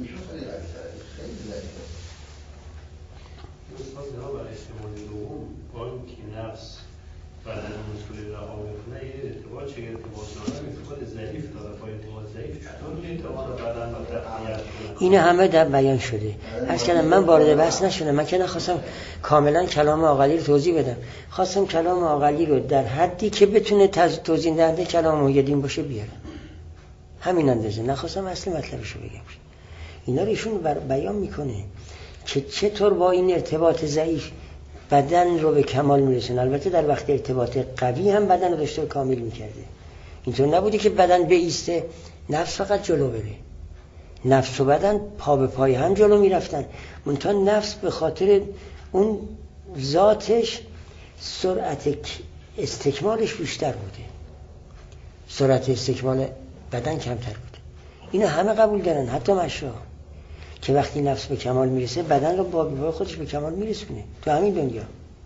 این همه در بیان شده. عرض کردم من وارد بحث نشدم، من که نخواستم کاملا کلام عقلی رو توضیح بدم، خواستم کلام عقلی رو در حدی که بتونه توضیح دهنده کلام محیدین باشه بیارم، همین اندازه. نخواستم اصل مطلبش رو بگم. اینا رو ایشون بیان میکنه که چطور با این ارتباط ضعیف بدن رو به کمال میرسونه. البته در وقت ارتباط قوی هم بدن رو داشته کامل میکرده. اینطور نبودی که بدن بایسته نفس فقط جلو بره، نفس و بدن پا به پای هم جلو میرفتن، منتها نفس به خاطر اون ذاتش سرعت استکمالش بیشتر بوده، سرعت استکمال بدن کمتر بوده. اینا همه قبول دارن، حتی مشا، که وقتی نفس به کمال میرسه بدن رو با خودش به کمال میرسونه تو همین دنیا.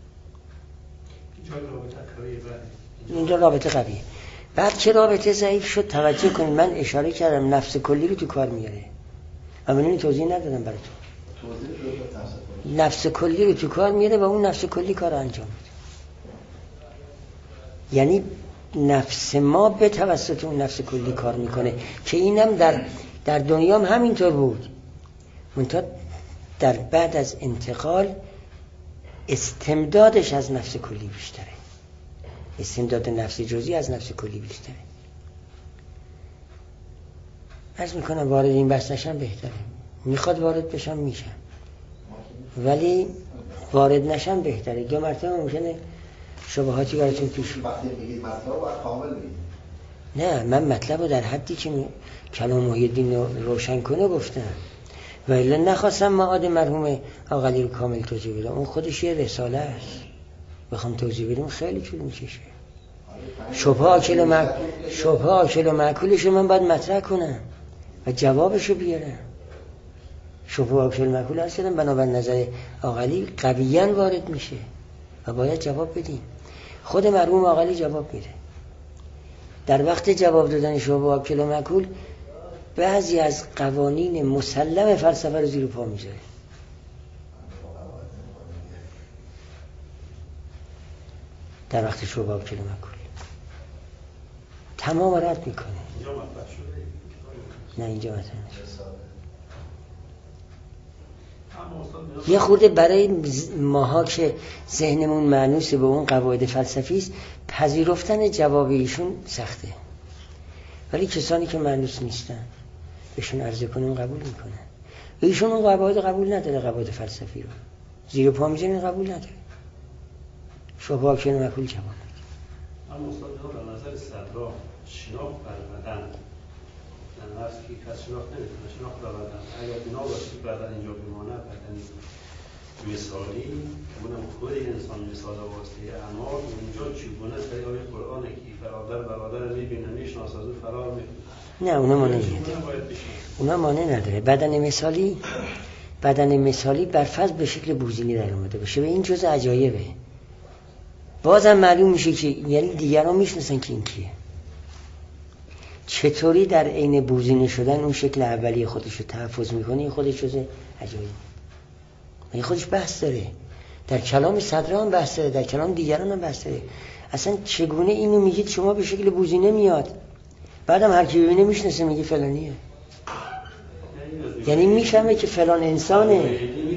اینجا رابطه قویه. بعد که رابطه ضعیف شد، توجه کنید من اشاره کردم نفس کلی رو تو کار میاره، اما اینو توضیح ندادم براتون. نفس کلی رو تو کار میاره و اون نفس کلی کار انجام میده. یعنی نفس ما به توسط اون نفس کلی کار میکنه که اینم در دنیا هم همینطور بود، منتها در بعد از انتقال استمدادش از نفس کلی بیشتره، استمداد نفس جزئی از نفس کلی بیشتره. عرض میکنم وارد این بحث نشم بهتره، میخواد وارد بشم میشم، ولی وارد نشم بهتره. دو مرتبه ممکنه شبهاتی براتون پیش بیاد. وقتی میگید مطلب رو باید کامل بگید. نه، من مطلب رو در حدی که کلام محیدین روشن کنه گفتم، ولی نخواستم معاد مرحوم عقلی رو کامل توضیح بدم. اون خودش یه رساله است، بخوام توضیح بدم خیلی طول میکشه. شبهه آکل و مأکولش رو من باید مطرح کنم و جوابش رو بیارم. شبهه آکل و مأکول هست کردم بنابر نظر عقلی قویاً وارد میشه و باید جواب بدیم. خود مرحوم عقلی جواب میده. در وقت جواب دادن شبهه آکل و مأکول بعضی از قوانین مسلم فلسفه رو زیر پا میذاره. در وقت شبهه آکل و مأکول تمام رد میکنه. نه اینجا مثلا یه خورده برای ماها که ذهنمون مانوس به اون قواعد فلسفی است پذیرفتن جواب ایشون سخته، ولی کسانی که مانوس نیستن بهشون عرضه کنیم قبول میکنن. ایشون اون قواعد قبول نداره، قواعد فلسفی رو زیر پا میزنی قبول نداره. شبه که مکول جواب میده. اما استاد جناب در نظر صدرا شناخت بر بدن در نفس که کس شناخت نمیتونه شناخت بر بدن اگر بنا باشه بدن اینجا بمانه بدن مثالی اونم خود انسان مثال واسطه اعمال اونجا چگونه سریع قرآن که برادر میبینه میشناسه از اون فرار میکنه. نه اونا مانع نداره. اونا مانع نداره. بدن مثالی برفرض به شکل بوزینی در اومده باشه و این جزء عجایبه. بازم معلوم میشه که یعنی دیگران میشناسن که این کیه. چطوری در عین بوزینی شدن اون شکل اولیه خودش رو تحفظ میکنه، این خودش جزء عجایب. این خودش بحث داره. در کلام صدرا هم بحث داره، در کلام دیگران هم بحث داره. اصلا چگونه اینو میگید شما به شکل بوزینه میاد، بعدم هر کی ببینه میشناسه میگه فلانیه. یعنی میفهمه که فلان انسانه.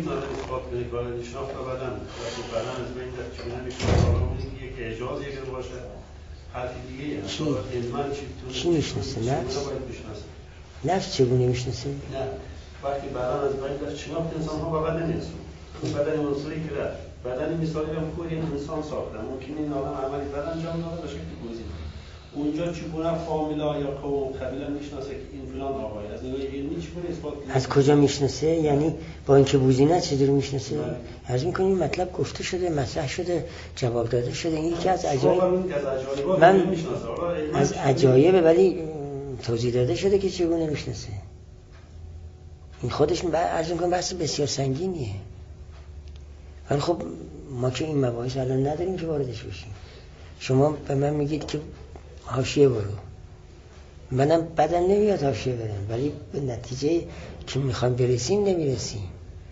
چی میشناسه؟ نفس چگونه میشناسه؟ نه وقتی بدن از بین در شناخت انسان ها و بدن انسان بدن منصوری که در بدن مثالی هم کوری انسان ساخته ممکنه این آدم عملی بدن جام داره باشه که گوزین اونجا چگونه فامیلا یا قوم قبیله میشناسه که این فلان آقای از نگاه علمی چگونه اثبات از کجا میشناسه؟ یعنی با اینکه بوزینه چجوری میشناسه؟ عرض می‌کنیم مطلب گفته شده، مطرح شده، جواب داده شده. این یکی از عجایب من از عجایبه، ولی توضیح داده شده که چگونه میشناسه. این خودش عرض می‌کنم بحث بسیار سنگینیه. ولی خب ما که این مباحث الان نداریم که واردش بشیم. شما به من میگید که حاشیه برو، منم بدن نمیاد حاشیه برم، ولی به نتیجه که میخوام برسیم نمیرسیم.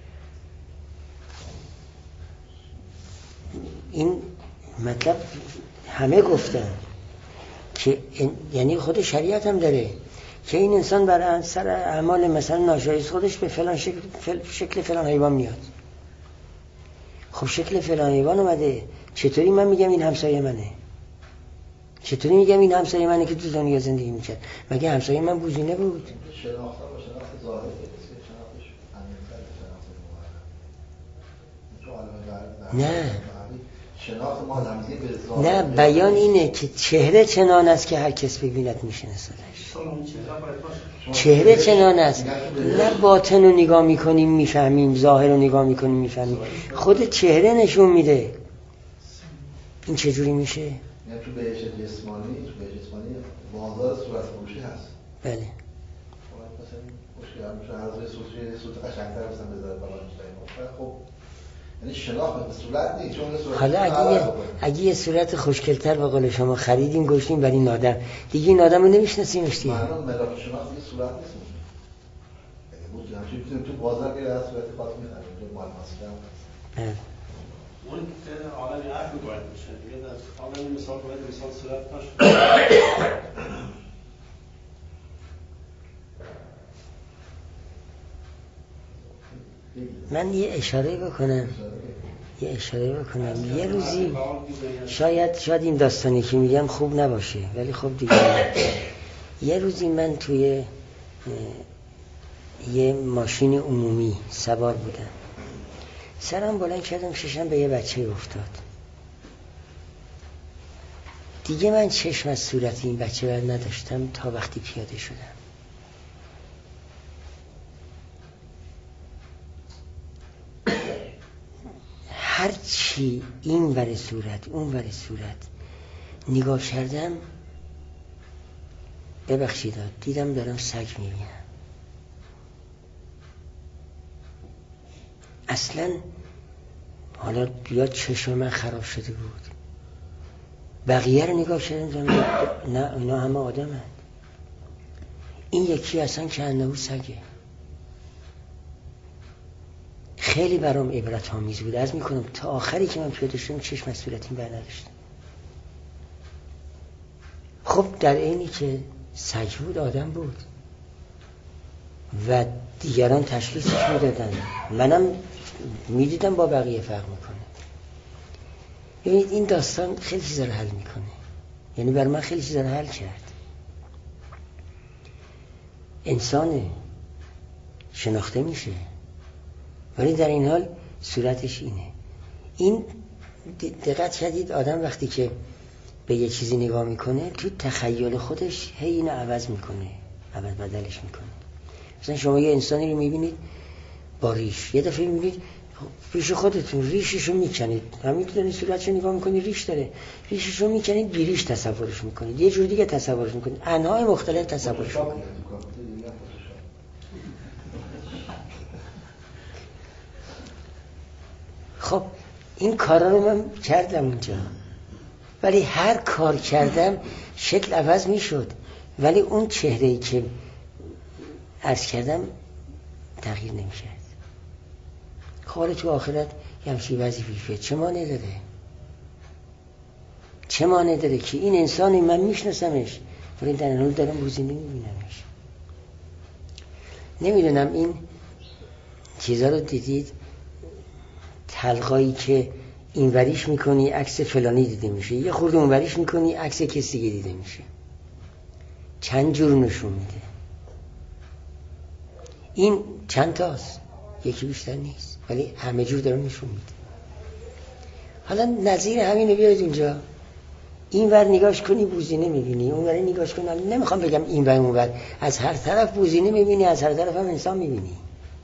این مطلب همه گفتن که یعنی خود شریعت هم داره که این انسان بر اثر اعمال مثلا ناجایز خودش به فلان شکل فلان حیوان میاد. خب شکل فلان حیوان اومده، چطوری من میگم این همسایه منه؟ چطوری میگم این همسایه منه که تو دنیا زندگی میکرد؟ مگه همسایه من بوزینه بود؟ شناخته با شناخت ظاهری که شناختش عمیق‌تر شناخت موقت. نه شناخت ما لمزی به ظاهر. نه بیان اینه که چهره چنان است که هر کس ببیند میشناسدش. چهره چنان است، نه باطن رو نگاه میکنیم میفهمیم، ظاهر رو نگاه میکنیم میفهمیم، خود چهره نشون میده. این چجوری میشه؟ یعنی تو بهش جسمانی بازار صورت فروشی هست. بله. مثلا مشکل هم میشه از صورت قشنگتر مثلا بذاره بالا. خب یعنی شناخت به صورت نیست، چون صورت حالا اگه یه صورت خوشگل‌تر به قول شما خریدیم گوشتیم برای این آدم، دیگه این آدم رو نمیشناسیمش دیگه. معلوم ملاک شناخت یه صورت نیست. بود همچنین تو بازار میره از صورت خاص میخره تو مال ماسکم. اون که عالم عقل باید میشه دیگه، در عالم مثال باید مثال صورت باشه. من یه اشاره بکنم. یه روزی شاید این داستانی که میگم خوب نباشه، ولی خب دیگه یه روزی من توی یه ماشین عمومی سوار بودم، سرم بلند کردم ششم به یه بچه افتاد. دیگه من چشم از صورت این بچه بر نداشتم تا وقتی پیاده شدم. هر چی این ور صورت اون ور صورت نگاه کردم، ببخشید دیدم دارم سگ میبینم. اصلا حالا یا چشم من خراب شده بود، بقیه رو نگاه کردم نه اینا همه آدم هست. این یکی اصلا که انهو سگه. خیلی برام عبرت آمیز بود. عرض میکنم تا آخری که من پیاده شدم چشم از صورتیم بر نداشتم. خب در عینی که سگ بود آدم بود و دیگران تشخیصش میدادن، منم میدیدم با بقیه فرق میکنه. ببینید این داستان خیلی چیزا رو حل میکنه، یعنی بر من خیلی چیزا رو حل کرد. انسان شناخته میشه، ولی در این حال صورتش اینه. این دقت کردید آدم وقتی که به یه چیزی نگاه میکنه تو تخیل خودش هی اینو عوض میکنه، عوض بدلش میکنه. مثلا شما یه انسانی رو میبینید با ریش، یه دفعه میبینید ریش خودتون ریششو میکنید، همینطوری صورتشو نگاه میکنید ریش داره، ریششو میکنید بی ریش تصورش میکنید، یه جور دیگه تصورش میکنید، انواع مختلف تصورش میکنید. خب این کارا رو من کردم اونجا، ولی هر کار کردم شکل عوض میشد، ولی اون چهره‌ای که عرض کردم تغییر نمی‌کرد. خب تو آخرت یه همچین وظیفه چه مانع داره؟ چه مانع داره که این انسانی من میشناسمش ولی در حال دارم روزی نمیبینمش. نمیدونم این چیزا رو دیدید؟ حلقایی که این وریش میکنی عکس فلانی دیده میشه، یه خورده اون وریش میکنی عکس کسی دیگه دیده میشه، چند جور نشون میده. این چند تاست، یکی بیشتر نیست، ولی همه جور داره نشون میده. حالا نظیر همینو بیارید اینجا، این ور نگاش کنی بوزینه میبینی، اون ور نگاش کنی، نمیخوام بگم این ور اون ور، از هر طرف بوزینه میبینی، از هر طرف هم انسان میبینی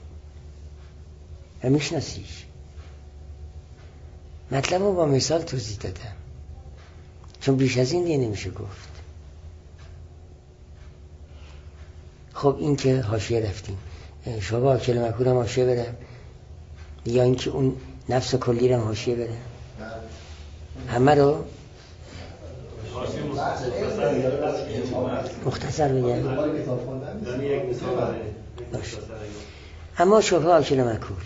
و میشناسیش. مطلب رو با مثال توضیح دادم چون بیش از این دیگه نمیشه گفت. خب این که حاشیه رفتیم، شما کلمه مکور هم حاشیه برم یا اینکه اون نفس کلی رو حاشیه برم؟ همه رو مختصر بگم. اما شبه کلمه مکور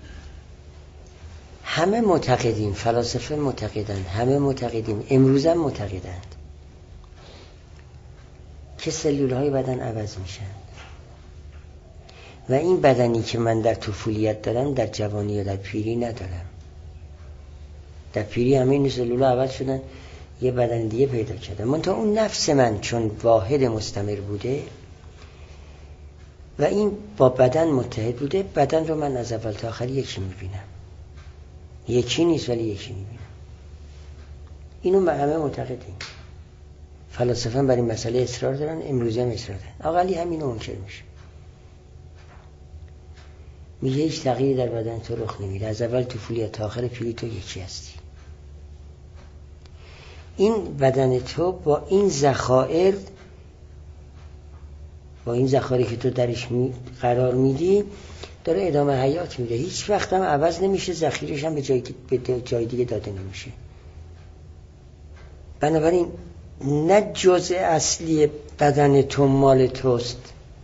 همه معتقدیم، فلاسفه معتقدند، همه معتقدیم، امروز هم معتقدند که سلولهای بدن عوض میشن و این بدنی که من در طفولیت دارم در جوانی یا در پیری ندارم. در پیری همه این سلولها عوض شدن، یه بدن دیگه پیدا کردم. منتها اون نفس من چون واحد مستمر بوده و این با بدن متحد بوده، بدن رو من از اول تا آخر یکی میبینم، یکی نیست ولی یکی میبینم. اینو ما همه معتقدیم. فلاسفه برای این مسئله اصرار دارن، امروزی هم اصرار دارن. آقا علی همینو منکر میشه، میگه هیچ تغییری در بدن تو رخ نمیده، از اول طفولیت تا آخر پیری تو یکی هستی. این بدن تو با این ذخایر، با این ذخایری که تو درش قرار میدی داره ادامه حیات میده، هیچ وقت هم عوض نمیشه، ذخیرش هم به جای دیگه داده نمیشه. بنابراین نه جزء اصلی بدن تو مال توست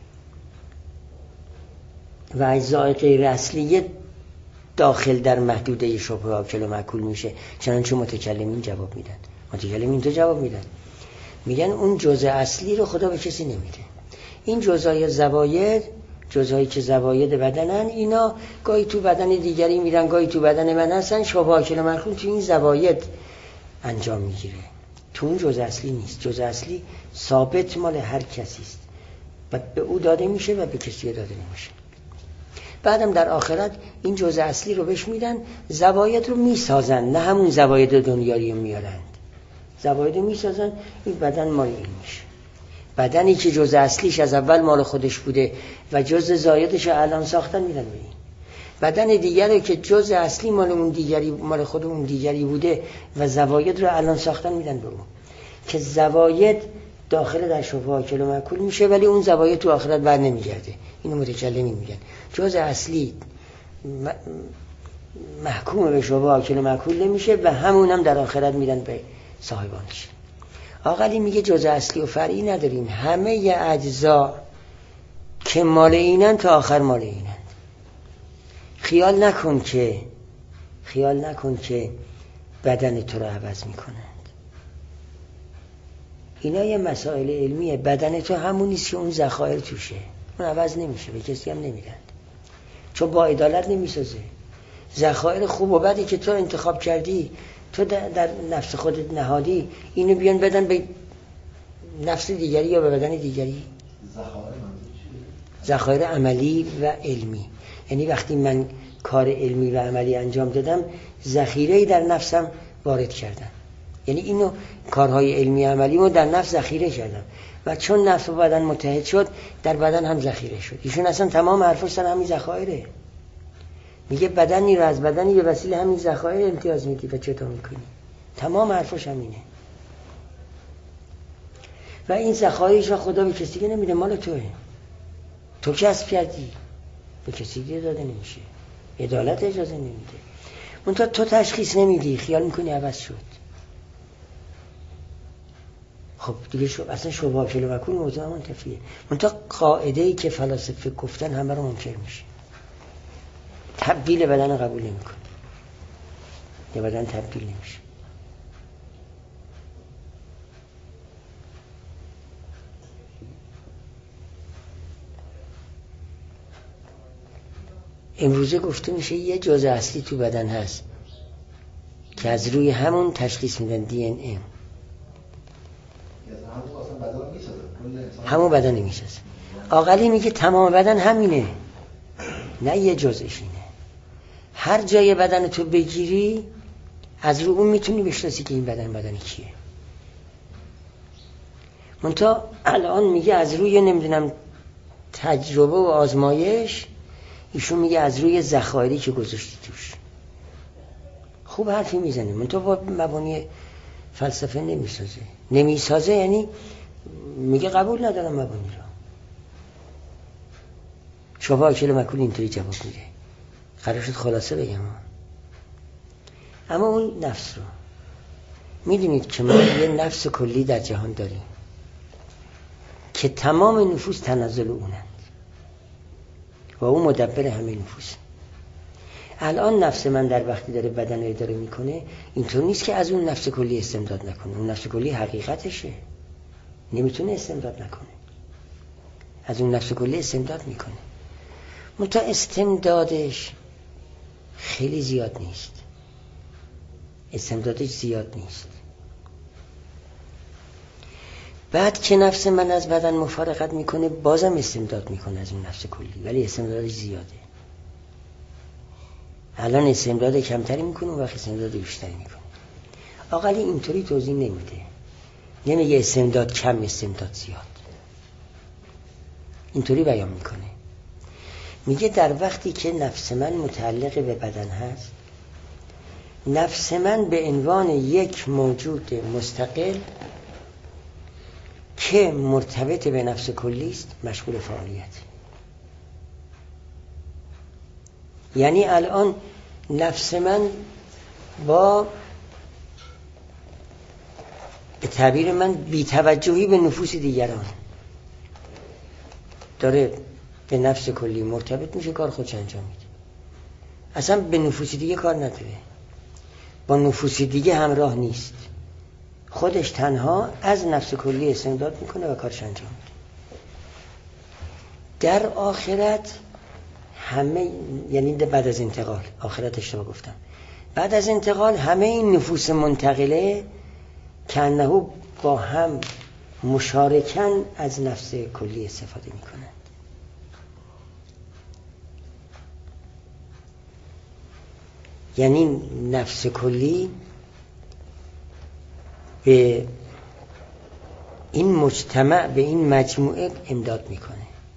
و اجزای غیر اصلی داخل در محدوده شبه آکل و معکول میشه، چنانچه متکلمین جواب میدن. متکلمین تو جواب میدن، میگن اون جزء اصلی رو خدا به کسی نمیده. این جزای زواید، جزایی که زواید بدنن، اینا گاهی تو بدن دیگری میرن، گاهی تو بدن من هستن، شبه آکل و معکول تو این زواید انجام میگیره، تو اون جزء اصلی نیست. جزء اصلی ثابت مال هر کسی است و به او داده میشه و به کسی داده نمیشه. بعدم در آخرت این جزء اصلی رو بهش میدن، زواید رو میسازن، نه همون زواید دنیایی رو میارند، زواید رو میسازن، این بدن مال این میشه. بدنی که جزء اصلیش از اول مال خودش بوده و جزء زایدش رو الان ساختن میدن به این. بدن دیگری که جزء اصلی مال اون دیگری، مال خود اون دیگری بوده و زواید رو الان ساختن میدن به اون، که زواید داخل در شبه آکل و معکول میشه ولی اون زواید تو آخرت بر نمیگرده. اینو متکلمین میگن جزء اصلی محکوم به شبه آکل و معکول نمیشه و همونم در آخرت میدن به صاحبانش. آقلی میگه جزء اصلی و فرعی نداریم، همه ی اجزا که مال اینن تا آخر مال اینن. خیال نکن که بدن تو رو عوض میکنند. اینا یه مسائل علمیه. بدن تو همون نیست که اون ذخایر توشه، اون عوض نمیشه، به کسی هم نمیدن، چون با عدالت نمیسازه. ذخایر خوب و بدی که تو انتخاب کردی، تو در نفس خودت نهادی، اینو بیان بدن به نفس دیگری یا به بدن دیگری. ذخایر منظور چیه؟ ذخایر عملی و علمی. یعنی وقتی من کار علمی و عملی انجام دادم ذخیره‌ای در نفسم وارد کردم، یعنی اینو کارهای علمی عملی رو در نفس ذخیره کردم و چون نفس و بدن متحد شد در بدن هم ذخیره شد. ایشون اصلا تمام حرفش سر همین ذخایره. میگه بدنی رو از بدنی به وسیله همین ذخایر امتیاز میدی و چطور میکنی. تمام حرفش همینه. و این ذخایرش رو خدا به کسی دیگه نمیده، مال توئه. تو کسب کردی، به کسی دیگه داده نمیشه. عدالت اجازه نمیده. منتها تو تشخیص نمیدی، خیال میکنی عوض شد. خب دیگه اصلا شبهه کل مکون موضوع منتفیه. منتها قاعده‌ای که فلاسفه گفتن همه رو منکر میشه. تبدیل بدن قبول نمیکنه. یا بدن تبدیل نمیشه. امروزه گفته میشه یه جزء اصلی تو بدن هست که از روی همون تشخیص میدن DNA. همون بدن میسازه. آقلی میگه تمام بدن همینه، نه یه جزءش اینه. هر جای بدن تو بگیری از رو اون میتونی بشناسی که این بدن کیه. منتها الان میگه از روی نمیدونم تجربه و آزمایش، ایشون میگه از روی ذخایری که گذاشتی توش. خوب حرفی میزنه، منتها با مبانی فلسفه نمیسازه. یعنی میگه قبول ندارم مبانی رو. شبهه اکل مکول اینطوری جواب میده. قرار شد خلاصه بگم. اما اون نفس رو میدونید که ما یه نفس کلی در جهان داریم که تمام نفوس تنزل اونند و اون مدبر همه نفوس. الان نفس من در وقتی داره بدن اداره میکنه اینطور نیست که از اون نفس کلی استمداد نکنه. اون نفس کلی حقیقتشه، نمیتونه استمداد نکنه. از اون نفس کلی استمداد میکنه، منتها استمدادش خیلی زیاد نیست. استمدادش زیاد نیست. بعد که نفس من از بدن مفارقت میکنه بازم استمداد میکنه از اون نفس کلی، ولی استمدادش زیاده. الان استمداد کمتری میکنه و وقتی استمداد بیشتری میکنه. آقلی اینطوری توضیح نمیده، نمیگه استمداد کم استمداد زیاد، اینطوری بیان میکنه. میگه در وقتی که نفس من متعلق به بدن هست، نفس من به عنوان یک موجود مستقل که مرتبط به نفس کلی است مشغول فعالیت. یعنی الان نفس من با به تعبیر من بی‌توجهی به نفوس دیگران داره به نفس کلی مرتبط میشه، کار خودش انجام میده. اصلا به نفوس دیگه کار نداره، با نفوس دیگه همراه نیست، خودش تنها از نفس کلی استمداد میکنه و کارش انجام میده. در آخرت همه، یعنی بعد از انتقال، آخرت اشتباه گفتم، بعد از انتقال همه این نفوس منتقله کنهو با هم مشارکن از نفس کلی استفاده میکنند. یعنی نفس کلی به این مجتمع، به این مجموعه امداد میکنه.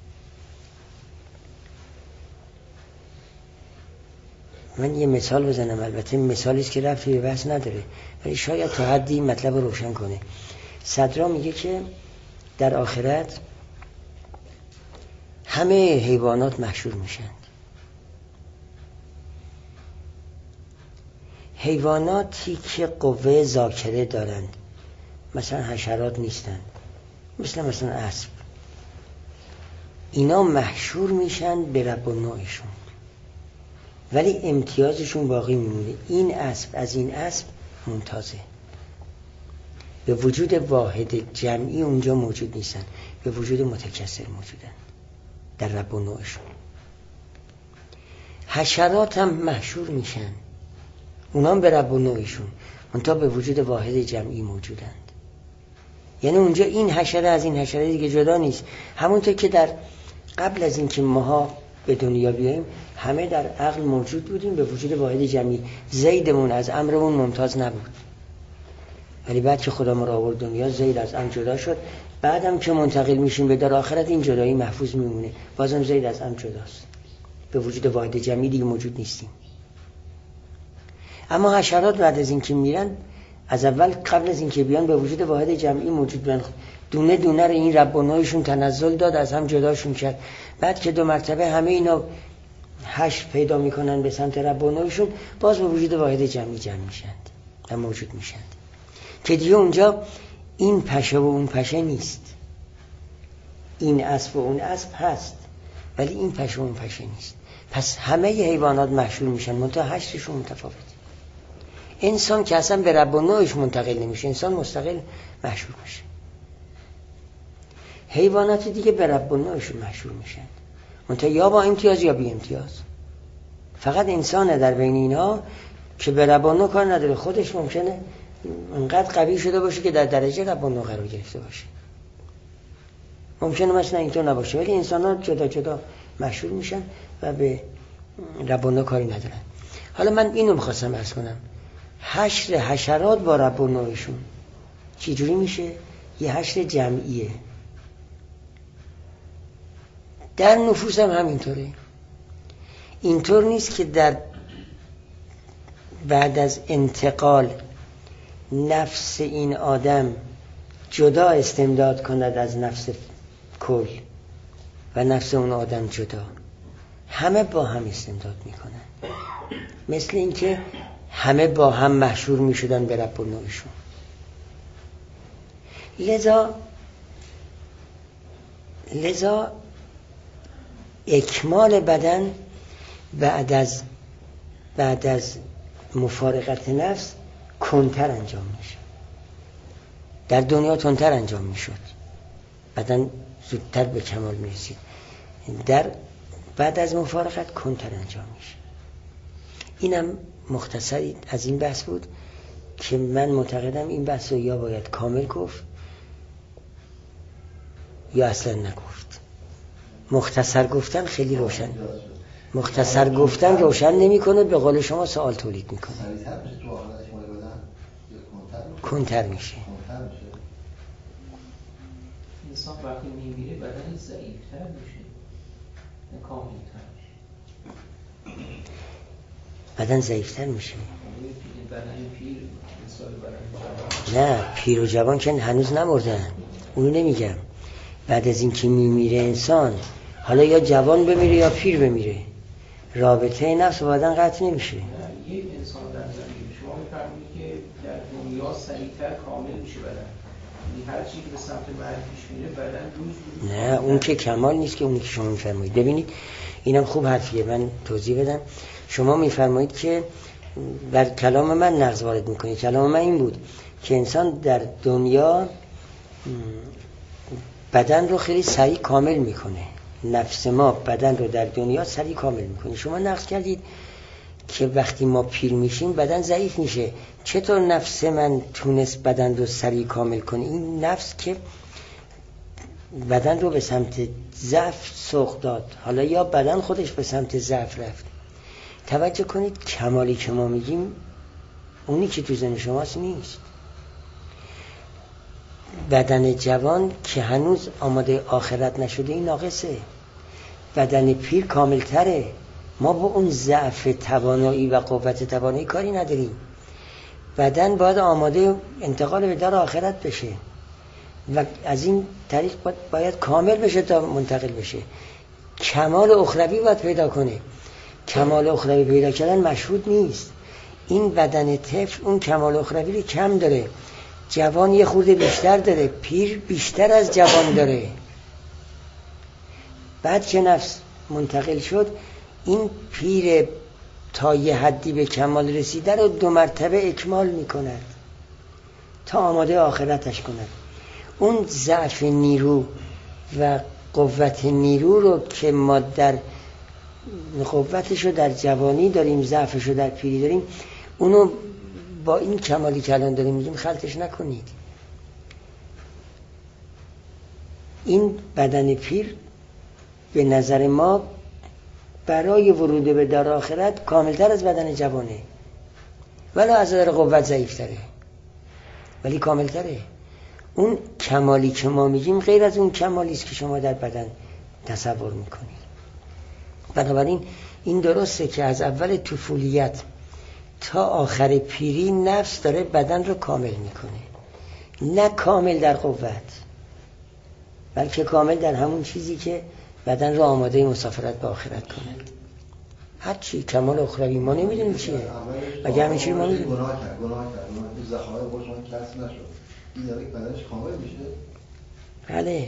من یه مثال بزنم، البته مثالی است که ربطی به بحث نداره ولی شاید تا حدی مطلب رو روشن کنه. صدرا میگه که در آخرت همه حیوانات محشور میشن. حیواناتی که قوه ذاکره دارند، مثلا حشرات نیستن، مثلا اسب، اینا محشور میشن به رب النوعشون ولی امتیازشون باقی میمونه. این اسب از این اسب ممتازه، به وجود واحد جمعی اونجا موجود نیستن، به وجود متکثر موجودن در رب النوعشون. حشرات هم محشور میشن، اونا هم به رب النوعشون منتها به وجود واحد جمعی موجودند. یعنی اونجا این حشره از این حشره دیگه جدا نیست. همونطور که در قبل از اینکه ماها به دنیا بیاییم همه در عقل موجود بودیم، به وجود واحد جمعی. زیدمون از عمرمون ممتاز نبود، ولی بعد که خدا ما را آورد دنیا زید از عمر جدا شد. بعدم که منتقل میشیم به در آخرت این جدایی محفوظ میمونه، بازم زید از عمر جداست، به وجود واحد جمعی دیگه موجود نیستیم. اما حشرات بعد از اینکه میرن، از اول قبل از اینکه بیان به وجود واحد جمعی موجود بودن، دونه دونه رو این رب و نوعشون تنزل داد، از هم جداشون کرد. بعد که 2 مرتبه همه اینا حشر پیدا میکنن به سمت رب و نوعشون، باز به وجود واحد جمعی جمع میشند و موجود میشند، که دیگه اونجا این پشه و اون پشه نیست. این اسب و اون اسب هست، ولی این پشه و اون پشه نیست. پس همه حیوانات محشور میشن، منتها حشرشون متفاوته. انسان که اصلا به رب و نوعش منتقل نمیشه، انسان مستقل محشور میشه. حیوانات دیگه به رب و نوعشون محشور میشن، منتها یا با امتیاز یا بی امتیاز. فقط انسانه در بین اینها که به رب و نوع کار نداره. خودش ممکنه انقدر قوی شده باشه که در درجه رب و نوع قرار گرفته باشه، ممکنه مثلا اینطور نباشه، ولی انسان‌ها جدا جدا محشور میشن و به رب و نوع کاری ندارن. حالا من اینو می‌خواستم عرض کنم، حشر حشرات با رب و نوعشون چی جوری میشه؟ یه حشر جمعیه. در نفوس هم همینطوره. اینطور نیست که در بعد از انتقال نفس این آدم جدا استمداد کند از نفس کل و نفس اون آدم جدا. همه با هم استمداد میکنن، مثل اینکه همه با هم محشور میشدن به رب و نوعشون. لذا اکمال بدن بعد از مفارقت نفس کنتر انجام میشه. در دنیا تندتر انجام میشد، بدن زودتر به کمال میرسید. بعد از مفارقت کنتر انجام میشه. اینم مختصری از این بحث بود که من معتقدم این بحث رو یا باید کامل گفت یا اصلا نگفت. مختصر گفتن خیلی روشن، مختصر گفتن روشن نمیکنه، به قول شما سوال تولید میکنه، کنتر میشه. انسان وقتی میمیره بدن ضعیفتر میشه، کاملتر میشه. بدن ضعیفتر میشه. بدن پیر مثال بدن جوان. نه، پیر و جوان که هنوز نمردن، اونو نمیگم. بعد از این که میمیره انسان، حالا یا جوان بمیره یا پیر بمیره، رابطه نفس و بدن قطع نمیشه. یک انسان در زندگی شما میفرمایید که در دنیا سریعتر کامل میشه بدن، هر چیزی که به سمت مرگ پیش میره بدن روز نه، اون که کمال نیست که اونی که شما میفرمایید. ببینید اینم خوب حرفیه، من توضیح بدم. شما میفرمایید که بر کلام من نقض وارد میکنید. کلام من این بود که انسان در دنیا بدن رو خیلی سریع کامل میکنه. نفس ما بدن رو در دنیا سریع کامل میکنه. شما نقض کردید که وقتی ما پیر میشیم بدن ضعیف میشه. چطور نفس من تونست بدن رو سریع کامل کنه؟ این نفس که بدن رو به سمت ضعف سوق داد، حالا یا بدن خودش به سمت ضعف رفت. توجه کنید کمالی که ما میگیم اونی که تو ذهن شماست نیست. بدن جوان که هنوز آماده آخرت نشده این ناقصه، بدن پیر کامل تره. ما با اون ضعف توانایی و قوت توانایی کاری نداریم. بدن باید آماده انتقال به در آخرت بشه و از این طریق باید کامل بشه تا منتقل بشه. کمال اخروی باید پیدا کنه. کمال اخروی پیدا کردن مشروط نیست. این بدن طفل اون کمال اخروی رو کم داره. جوان یه خورده بیشتر داره، پیر بیشتر از جوان داره. بعد که نفس منتقل شد، این پیر تا یه حدی به کمال رسیده رو 2 مرتبه اکمال میکند تا آماده آخرتش کند. اون ضعف نیرو و قوت نیرو رو که ما در قوتشو در جوانی داریم، ضعفشو در پیری داریم، اونو با این کمالی که الان داریم میگیم خلطش نکنید. این بدن پیر به نظر ما برای ورود به دار آخرت کاملتر از بدن جوانه، ولی از نظر قوت ضعیفتره، ولی کاملتره. اون کمالی که ما میگیم غیر از اون کمالی است که شما در بدن تصور میکنید. بنابراین این درسته که از اول طفولیت تا آخر پیری نفس داره بدن رو کامل میکنه، نه کامل در قوت، بلکه کامل در همون چیزی که بدن رو آماده مسافرت به آخرت کنه. هرچی کمال اخروی ما نمیدونیم چیه، اگه همین چیزی ما میدونیم گناه کرد این زخمای باشون کس نشد، این داره که بدنش کامل میشه. بله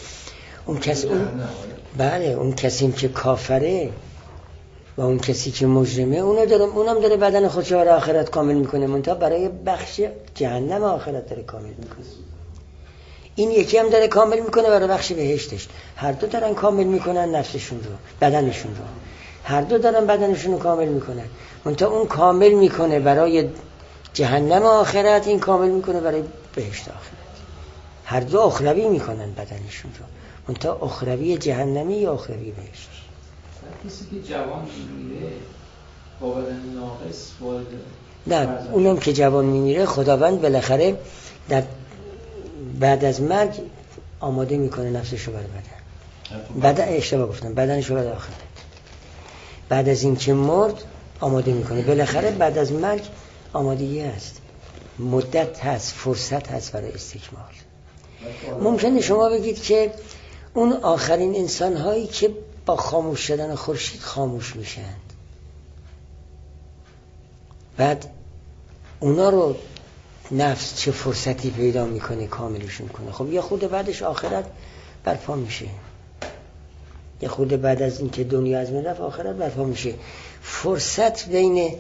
اون کسی که کافره و اون کسی که مجرمه اونم داره بدن خودش رو آخرت کامل میکنه، منتها برای بخش جهنم آخرت داره کامل میکنه. این یکی هم داره کامل میکنه برای بخش بهشتش. هر دو دارن کامل میکنن نفسشون رو، بدنشون رو. هر دو دارن بدنشون رو کامل میکنن، منتها اون کامل میکنه برای جهنم آخرت، این کامل میکنه برای بهشت آخرت. هر دو اخروی میکنن بدنشون رو، منتها اخروی جهنمی یا اخروی بهشت. کسی که جوان میمیره با بدن ناقص وارد، نه اونم که جوان میمیره خداوند بالاخره در بعد از مرگ آماده میکنه نفسش رو برای بدن. اشتباه گفتم، بدنش رو برای آخرت. بعد از این که مرد آماده میکنه، بالاخره بعد از مرگ آمادگی هست، مدت هست، فرصت هست برای استکمال. ممکنه شما بگید که اون آخرین انسان هایی که با خاموش شدن خورشید خاموش میشن، بعد اونا رو نفس چه فرصتی پیدا میکنه کاملشون کنه؟ خب یه خود بعدش آخرت برپا میشه، یه خود بعد از این که دنیا از من رفت آخرت برپا میشه. فرصت بین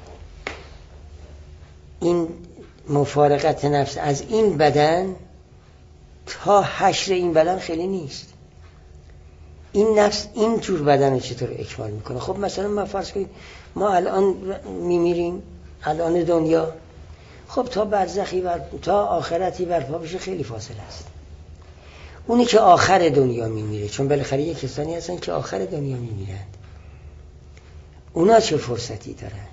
این مفارقت نفس از این بدن تا حشر این بدن خیلی نیست. این نفس این جور بدن رو چطور اکمال میکنه؟ خب مثلا ما فرض کنید ما الان میمیریم، الان دنیا، خب تا برزخی تا آخرتی برپا بشه خیلی فاصله است. اونی که آخر دنیا میمیره، چون بالاخره یک کسانی هستن که آخر دنیا میمیرند، اونا چه فرصتی دارن؟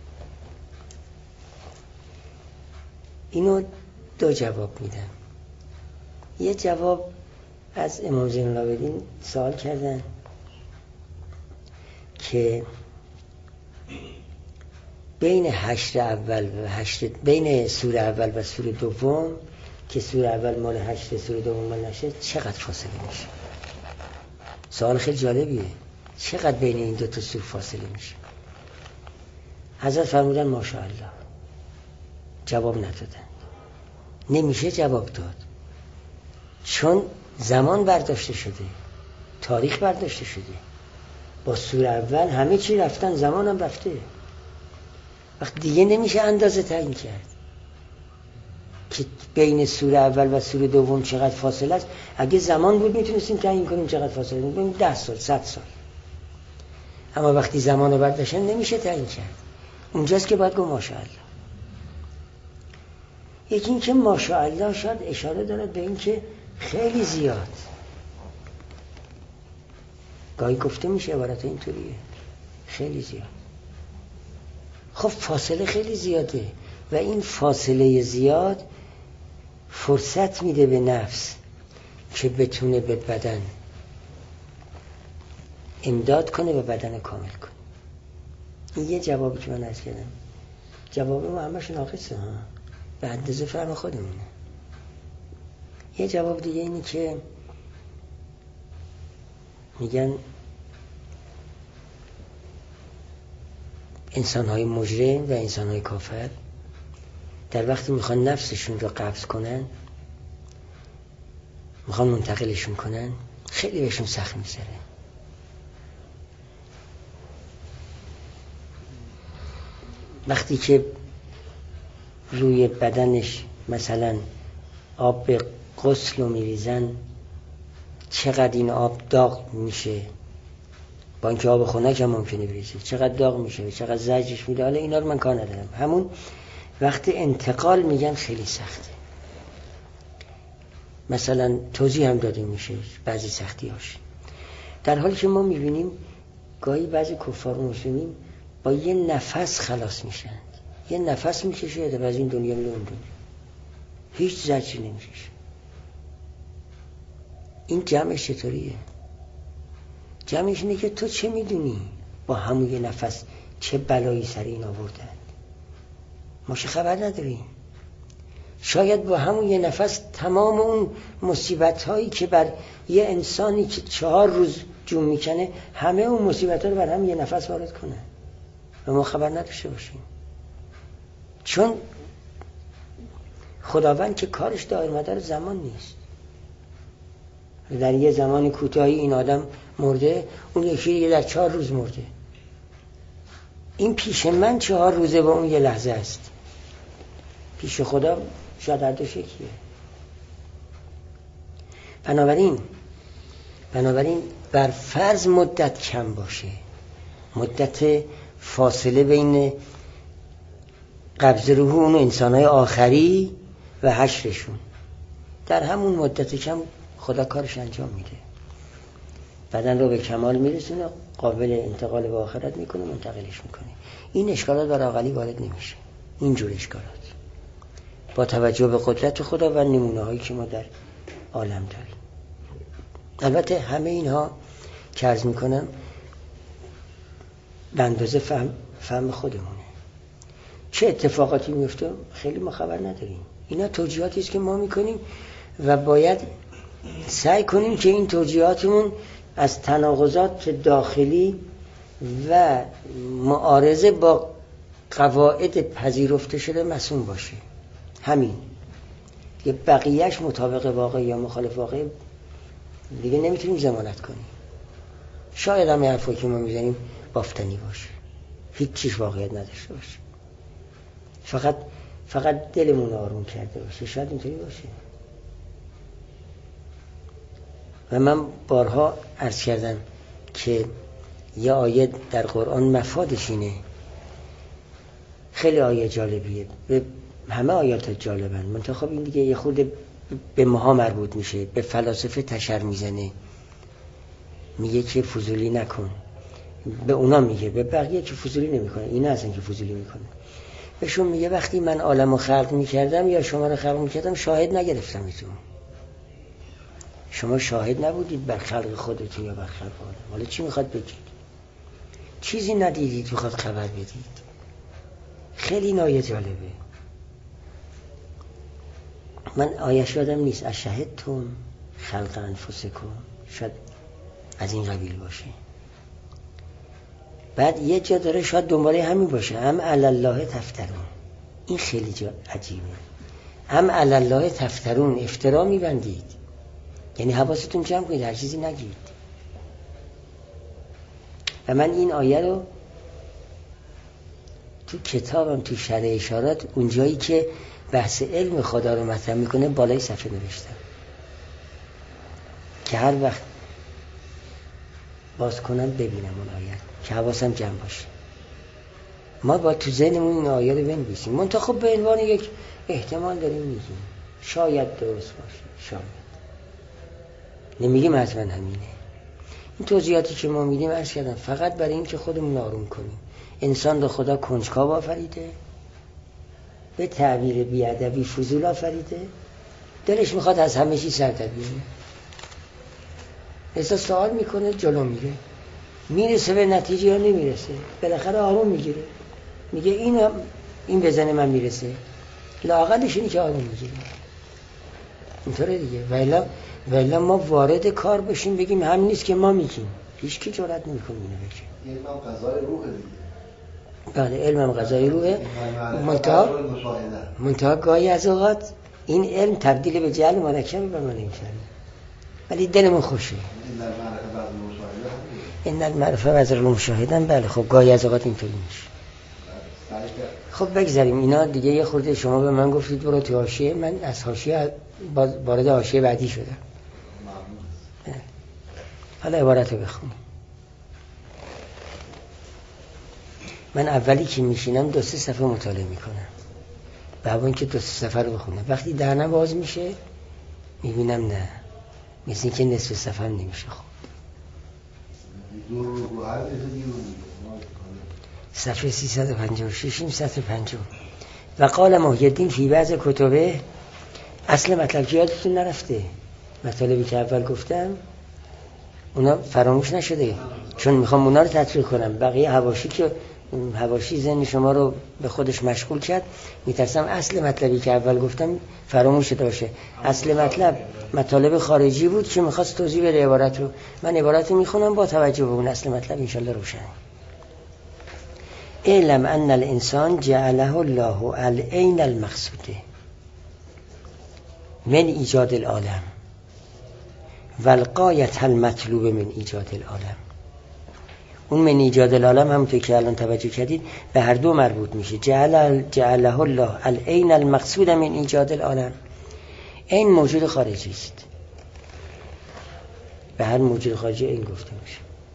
اینو دو جواب میدم. یه جواب از امام زین العابدین سوال کردن که بین حشر اول و بین سوره اول و سوره دوم که سوره اول مال حشر، سوره دوم مال نشر، چقدر فاصله میشه؟ سوال خیلی جالبیه. چقدر بین این دو تا سوره فاصله میشه؟ حضرت فرمودن ماشاءالله. جواب ندادن. نمیشه جواب داد، چون زمان برداشته شده، تاریخ برداشته شده. با سوره اول همه چی رفتن، زمان هم رفته. وقت دیگه نمیشه اندازه تعیین کرد که بین سوره اول و سوره دوم چقدر فاصله است. اگه زمان بود میتونستیم تعیین کنیم چقدر فاصله است، ببین 10 سال 100 سال. اما وقتی زمان رو برداشتن نمیشه تعیین کرد. اونجاست که باید گفت ماشاءالله. یکی این که ماشاءالله شاید اشاره دارد به این که خیلی زیاد. گاهی گفته میشه عبارت اینطوریه، خیلی زیاد. خب فاصله خیلی زیاده و این فاصله زیاد فرصت میده به نفس که بتونه به بدن امداد کنه و بدن کامل کنه. این یه جوابی که من عرض کردم. جواب ما همش ناقصه ها، به اندازه فهم خودمونه. یه جواب دیگه اینی که میگن انسان‌های مجرم و انسان‌های کافر در وقتی میخوان نفسشون رو قبض کنن، میخوان منتقلشون کنن، خیلی بهشون سخت میذاره. وقتی که روی بدنش مثلا آب به غسل رو میریزن، چقدر این آب داغ میشه، با اینکه آب خنک هم ممکنه بریزه، چقدر داغ میشه، چقدر زجرش میده. حالا اینا رو من کار ندارم. همون وقت انتقال میگن خیلی سخته. مثلا توضیح هم داده میشه بعضی سختی هاش. در حالی که ما میبینیم گاهی بعضی کفار و مسلمین با یه نفس خلاص میشن، یه نفس میکشه و از این دنیا میره اون دنیا، هیچ زجری نمیکشه. این جمعش چطوریه؟ جمعش اینه که تو چه میدونی با همون یه نفس چه بلایی سر این آوردن؟ ما چه خبر نداریم. شاید با همون یه نفس تمام اون مصیبت هایی که بر یه انسانی که 4 روز جون میکنه، همه اون مصیبت ها رو بر هم یه نفس وارد کنه و ما خبر نداشته باشیم. چون خداوند که کارش دایر مدار زمان نیست. در یه زمان کوتاهی این آدم مرده، اون یکی دیگه در 4 روز مرده. این پیش من 4 روزه و اون یه لحظه است. پیش خدا شاید هر دو شکلیه. بنابراین بر فرض مدت کم باشه، مدت فاصله بین قبض روح اون انسانهای آخری و حشرشون، در همون مدت کم خدا کارش انجام میده، بدن رو به کمال میرسونه، قابل انتقال به آخرت میکنه، منتقلش میکنه. این اشکالات برای عقلی وارد نمیشه. اینجور اشکالات با توجه به قدرت خدا و نمونه هایی که ما در عالم داریم. البته همه اینها که عرض میکنم به اندازه فهم خودمونه. چه اتفاقاتی میفته خیلی ما خبر نداریم. اینا توجیهاتی است که ما میکنیم و باید سعی کنیم که این توجیهاتمون از تناقضات داخلی و معارضه با قواعد پذیرفته شده معصوم باشه. همین یه بقیهش مطابق واقع یا مخالف واقع دیگه نمیتونیم ضمانت کنیم. شاید هم حرفایی که ما میزنیم بافتنی باشه، هیچ چیز واقعیت نداشته باشه، فقط دلمون آروم کرده باشه. شاید اینطوری باشه. و من بارها عرض کردم که یه آیه در قرآن مفادش اینه. خیلی آیه جالبیه، به همه آیات جالبن، منتها خب این دیگه یه خورده به ماها مربوط میشه. به فلاسفه تشر میزنه، میگه که فضولی نکن. به اونا میگه، به بقیه که فضولی نمیکنه. اینا هستن که فضولی میکنه. بهشون میگه وقتی من عالمو خلق میکردم یا شما رو خلق میکردم شاهد نگرفتم ایتون. شما شاهد نبودید بر خلق خودتون یا بر خلق عالم. حالا چی میخواد بگید؟ چیزی ندیدید میخواد خبر بدید. خیلی این آیه جالبه. من آیه‌اش یادم نیست. اشهدتم خلق انفسکم، شاید از این قبیل باشه. بعد یه جا داره شاید دنباله همین باشه، ام علی الله تفترون. این خیلی جا عجیبه. ام علی الله تفترون، افترا میبندید، یعنی حواستون جمع کنید، هر چیزی نگید. و من این آیه رو تو کتابم تو شرح اشارات اونجایی که بحث علم خدا رو مطرح میکنه بالای صفحه نوشتم که هر وقت باز کنم ببینم اون آیه که حواسم جمع باشه. ما با تو ذهنمون این آیه رو بنویسیم. منتها خب به عنوان یک احتمال داریم میگیم، شاید درست باشه، شاید نمیگیم حتما همینه. این توضیحاتی که ما میدیم عرض کردم فقط برای این که خودمون آروم کنیم. انسان رو خدا کنجکاو آفریده، به تعبیر بیادبی فضول آفریده، دلش میخواد از همه چیز سر در بیاره. احساس سوال میکنه، جلو میره، میرسه به نتیجه یا نمیرسه، بالاخره آروم میگیره، میگه این بزنه من میرسه، لااقلش اینی که آروم میگیره. اینطوره دیگه. ولی ما وارد کار بشیم بگیم همین نیست که ما میگیم، هیچ کی جرئت نمیکنه اینو بگه. علم هم غذای روحه دیگه. بله، علم هم غذای روحه. منتها گاهی از اوقات این علم تبدیل به جهل مرکب به ما نمیشه، ولی دلمون خوشه. این المعرفه و از المشاهدن. بله خب گاهی از اوقات اینطوری میشه. خب بگذاریم اینا دیگه. یه خورده شما به من گفتید برو تو حاشیه، من از حاشیه وارد حاشیه بعدی شدم. حالا عبارت رو بخونیم. من اولی که میشینم 2-3 صفحه مطالعه میکنم، بعد اینکه 2-3 صفحه رو بخونم. وقتی دهنم باز میشه میبینم نه، مثل اینکه نصف صفحه هم نمیشه. خب زور رو هر چیزی دیگه صفحه 356 350. و قال محی الدین فی بعض کتبه، اصل مطلب که یادتون نرفته، مطالبی که اول گفتم اونا فراموش نشده، چون میخوام اونا رو تطبیق کنم. بقیه حواشی که حواشی ذهن شما رو به خودش مشغول کرد، میترسم اصل مطلبی که اول گفتم فراموش شده باشه. اصل مطلب مطالب خارجی بود که میخواست توضیح بده عبارت رو. من عبارت رو میخونم با توجه به اون اصل مطلب انشالله روشن. اعلم ان الانسان جعله الله العین المقصوده من ایجاد العالم و الغایة المطلوب من ایجاد العالم. اون من ایجاد العالم همونطور که الان توجه کردید به هر دو مربوط میشه. جعله الله العین المقصود من ایجاد العالم. این موجود خارجی است، به هر موجود خارجی این گفته میشه.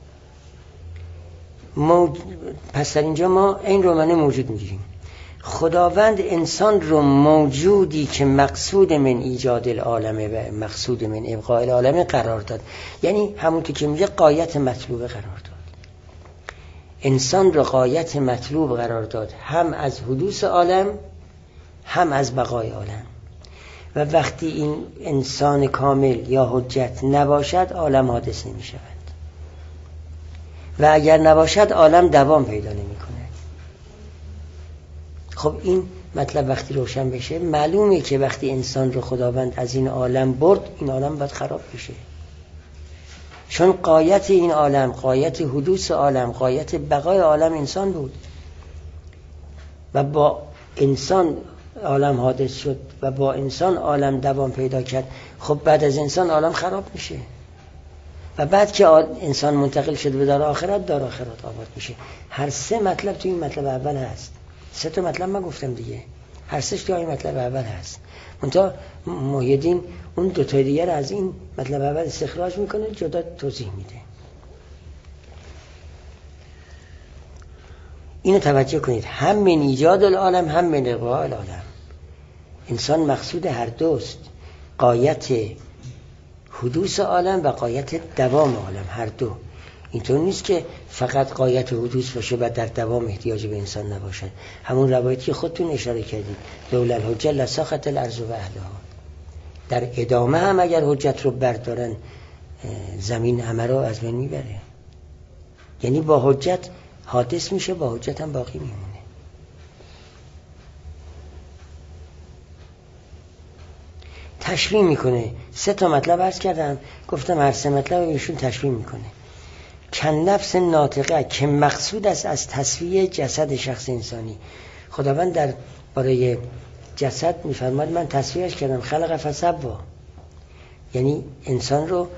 پس در اینجا ما این رو معنی موجود میگیریم. خداوند انسان رو موجودی که مقصود من ایجاد العالمه و مقصود من ابقاء العالمه قرار داد. یعنی همونطور که میگه غایت مطلوب قرار داد. انسان رو غایت مطلوب قرار داد، هم از حدوث عالم هم از بقای عالم. و وقتی این انسان کامل یا حجت نباشد عالم حادث نمی شود و اگر نباشد عالم دوام پیدا نمی کند. خب این مطلب وقتی روشن بشه معلومه که وقتی انسان رو خداوند از این عالم برد، این عالم باید خراب بشه، چون غایت این عالم، غایت حدوث عالم، غایت بقای عالم انسان بود و با انسان عالم حادث شد و با انسان عالم دوام پیدا کرد. خب بعد از انسان عالم خراب میشه و بعد که انسان منتقل شد به دار آخرت، دار آخرت آباد میشه. هر سه مطلب توی این مطلب اول هست. سه تا مطلب من گفتم دیگه، هر سهش توی این مطلب اول هست. منتها محی الدین اون دو تا دیگر از این مطلب اول استخراج میکنه، جدا توضیح میده. اینو توجه کنید، هم من ایجاد العالم هم من ابقاء العالم. انسان مقصود هر دوست، غایت حدوث عالم و غایت دوام عالم، هر دو. اینطور نیست که فقط غایت حدوث باشه و در دوام احتیاج به انسان نباشد. همون روایتی که خودتون اشاره کردید، لولا الحجه لساخت الارض و اهلها. در ادامه هم اگر حجت رو بردارن زمین همه رو از بین میبره. یعنی با حجت حادث میشه، با حجت هم باقی میمونه. تشریح میکنه. سه تا مطلب عرض کردم، گفتم هر سه مطلب ایشون تشریح میکنه. کن نفس ناطقه که مقصود است از تصفیه جسد شخص انسانی. خداوند در باره جسد میفرماید من تصفیهش کردم، خلق فسوا، یعنی انسان رو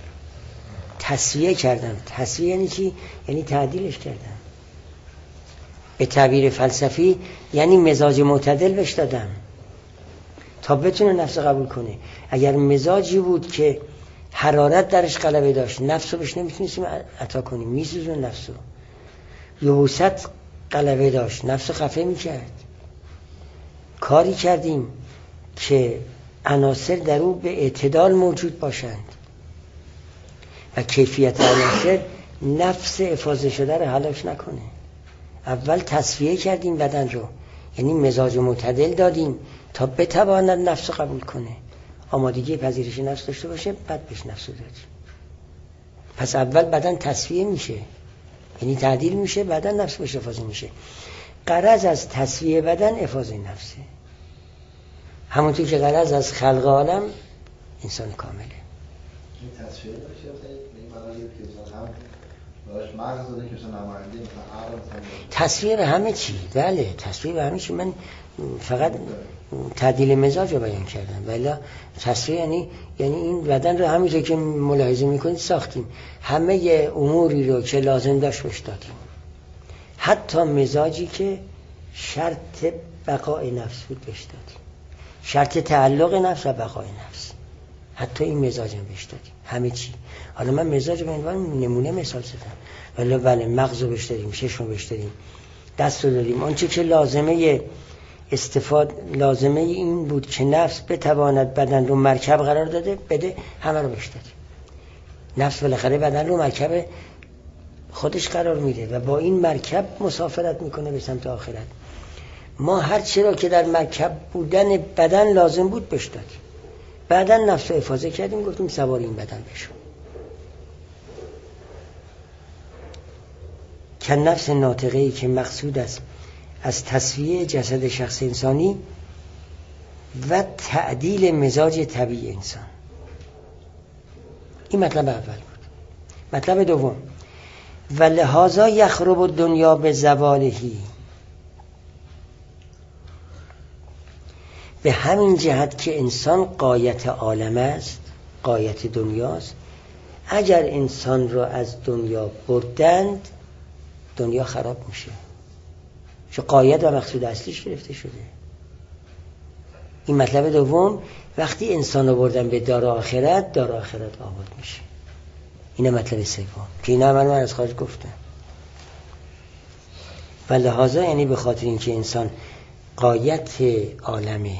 تصفیه کردم. تصفیه یعنی چی؟ یعنی تعدیلش کردم. به تعبیر فلسفی یعنی مزاج معتدل بهش دادم تا بتونه نفس قبول کنه. اگر مزاجی بود که حرارت درش غلبه داشت، نفس رو بهش نمیتونستیم عطا کنیم، میسوزون نفس رو. یبوست غلبه داشت، نفس رو خفه میکرد. کاری کردیم که عناصر در او به اعتدال موجود باشند و کیفیت عناصر نفس افاضه شده رو هلاک نکنه. اول تصفیه کردیم بدن رو، یعنی مزاج معتدل دادیم تا بتواند نفس رو قبول کنه، آمادگی پذیرش نفس داشته باشه، بعد بهش نفس رو دادیم. پس اول بدن تصفیه میشه، یعنی تعدیل میشه، بدن نفس بهش افاضه میشه. غرض از تصفیه بدن افاضه نفسه، همونطور که غرض از خلق عالم انسان کامله. این تصفیه باشه این برای که هم باش مغز داده که مثلا نماینده مثلا عقل مثلا تصفیه به همه چی. بله تصفیه به همه چی. من فقط تعدیل مزاج رو بیان کردم، ولی تصفیه یعنی این بدن رو همینطور که ملاحظه میکنید ساختیم، همه اموری رو که لازم داشت بهش دادیم، حتی مزاجی که شرط بقای نفس بود بهش دادیم، شرط تعلق نفس و بقای نفس، حتی این مزاج هم بهش دادیم، همه چی. حالا من مزاج به عنوان نمونه مثال زدم، ولی بله مغز رو بهش دادیم، چشم رو بهش دادیم، دست رو دادیم، آنچه که لازمه این بود که نفس بتواند بدن رو مرکب قرار داده بده، همه رو بهش دادیم. نفس بالاخره بدن رو مرکب خودش قرار میده و با این مرکب مسافرت میکنه به سمت آخرت. ما هر چی را که در مرکب بودن بدن لازم بود بهش دادیم، بعدا نفس رو افاضه کردیم، گفتیم سوار این بدن بشو. که نفس ناطقه‌ای که مقصود است از تصفیه جسد شخص انسانی و تعدیل مزاج طبیعی انسان. این مطلب اول بود. مطلب دوم، و لحاظا یخرب الدنیا به زوالهی، به همین جهت که انسان غایت عالم است، غایت دنیاست، اگر انسان را از دنیا بردند دنیا خراب میشه، چون غایت و مقصود اصلیش گرفته شده. این مطلب دوم، وقتی انسان رو بردن به دار آخرت، دار آخرت آباد میشه. اینه مطلب سوم که اینا من از خارج گفتم. و لحاظا یعنی به خاطر اینکه انسان غایت عالمه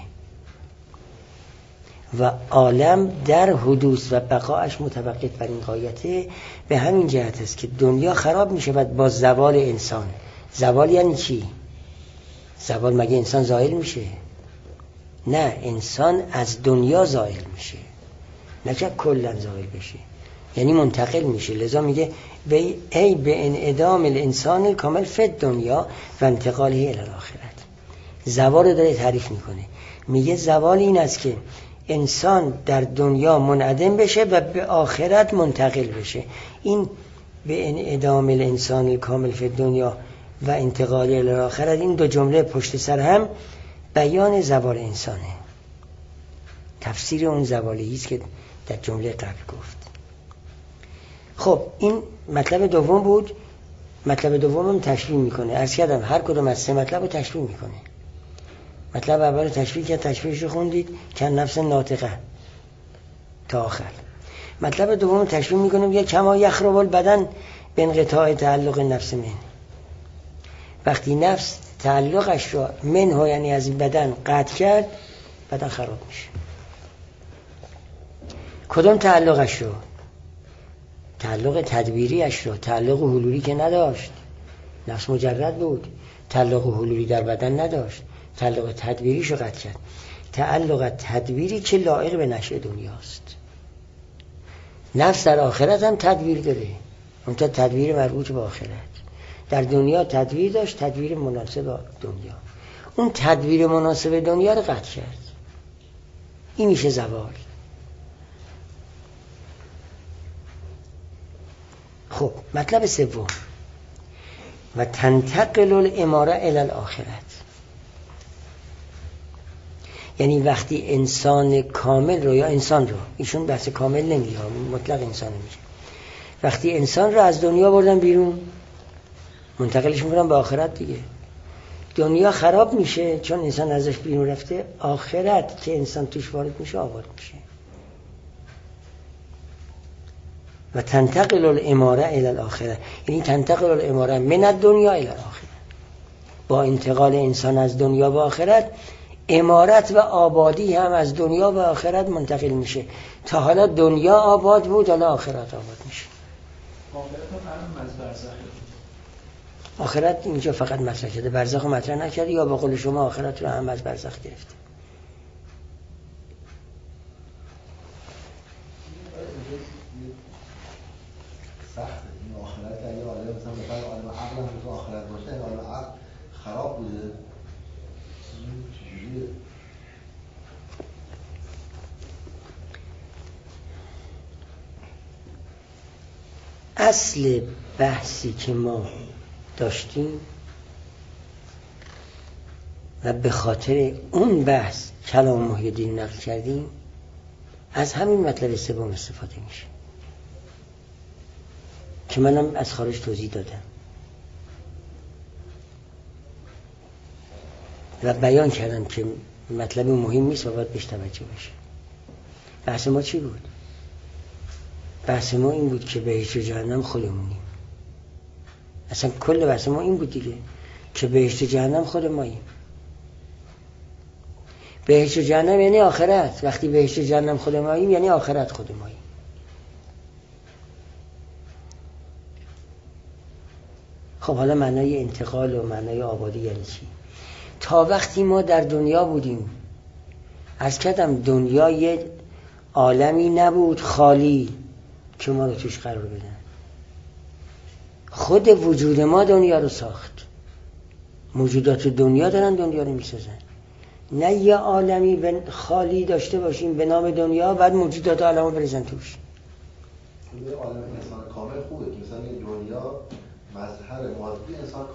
و عالم در حدوث و بقایش متوقف بر این غایته، به همین جهت است که دنیا خراب میشه با زوال انسان. زوال یعنی چی؟ زوال مگه انسان زائل میشه؟ نه، انسان از دنیا زائل میشه، نه که کلا زائل بشه، یعنی منتقل میشه. لذا میگه ای به انعدام الانسان الکامل فی الدنیا و انتقاله الی الاخرت. زوال رو داره تعریف میکنه، میگه زوال این است که انسان در دنیا منعدم بشه و به آخرت منتقل بشه. این به انعدام الانسان الکامل فی الدنیا و انتقاله الی الاخرت، این دو جمله پشت سر هم بیان زوال انسانه، تفسیر اون زوالی است که در جمله قبل گفت. خب این مطلب دوم بود. مطلب دومم تشریح میکنه. عرض کردم هر کدوم از سه مطلب رو تشریح میکنه. مطلب اول رو تشریح کرد، تشریحش رو خوندید که نفس ناطقه تا آخر. مطلب دوم رو تشریح میکنه، میگه کما یخرب البدن به انقطاع تعلق نفس من. وقتی نفس تعلقش رو منه یعنی از این بدن قطع کرد، بدن خراب میشه. کدوم تعلقش رو؟ تعلق تدبیریش رو. تعلق حلولی که نداشت، نفس مجرد بود، تعلق حلولی در بدن نداشت، تعلق تدبیریش رو قطع کرد. تعلق تدبیری که لایق به نشأ دنیاست. نفس در آخرت هم تدبیر داره، اون تا تدبیر مربوط به آخرت. در دنیا تدبیر داشت، تدبیر مناسب دنیا. اون تدبیر مناسب دنیا رو قطع کرد. این میشه زوال. خب مطلب سوم، و تنتقل الاماره الی الاخرت، یعنی وقتی انسان کامل رو یا انسان رو، ایشون بحث کامل نمیگه، مطلق انسان میگه، وقتی انسان رو از دنیا بردن بیرون منتقلش میکنن به آخرت دیگه. دنیا خراب میشه چون انسان ازش بیرون رفته، آخرت که انسان توش وارد میشه آباد میشه. و تنتقل الاماره الی الاخره، یعنی تنتقل الاماره من الدنیا الی الاخره. با انتقال انسان از دنیا به آخرت، امارت و آبادی هم از دنیا به آخرت منتقل میشه. تا حالا دنیا آباد بود، حالا آخرت آباد میشه. آخرت اینجا فقط مطرح شده، برزخ رو مطرح نکرده، یا به قول شما آخرت رو هم از برزخ گرفته. سخته این آخرت. اگه آدم مثلا بخواد عالم عقل هم تو آخرت باشه، این عالم عقل خراب بوده، چجوریه؟ اصل بحثی که ما داشتیم و به خاطر اون بحث کلام محی الدین نقل کردیم، از همین مطلب سوم استفاده میشه که منم از خارج توضیح دادم و بیان کردم که مطلب مهم نیست و باید بهش توجه بشه. بحث ما چی بود؟ بحث ما این بود که بهشت و جهنم خودمونیم. اصلا کل بحث ما این بود دیگه، که بهشت و جهنم خود ماییم. بهشت و جهنم یعنی آخرت. وقتی بهشت و جهنم خود ماییم یعنی آخرت خود ماییم. خب حالا معنای انتقال و معنای آبادی یعنی چی؟ تا وقتی ما در دنیا بودیم، عرض کردم دنیا یه عالمی نبود خالی که ما رو توش قرار بدن. خود وجود ما دنیا رو ساخت. موجودات دنیا دارن دنیا رو میسازن. نه یه عالمی خالی داشته باشیم به نام دنیا بعد موجودات عالم رو بریزن توش. یه عالم انسان کامل خوبه که مثلا این دنیا مظهر مادی انسان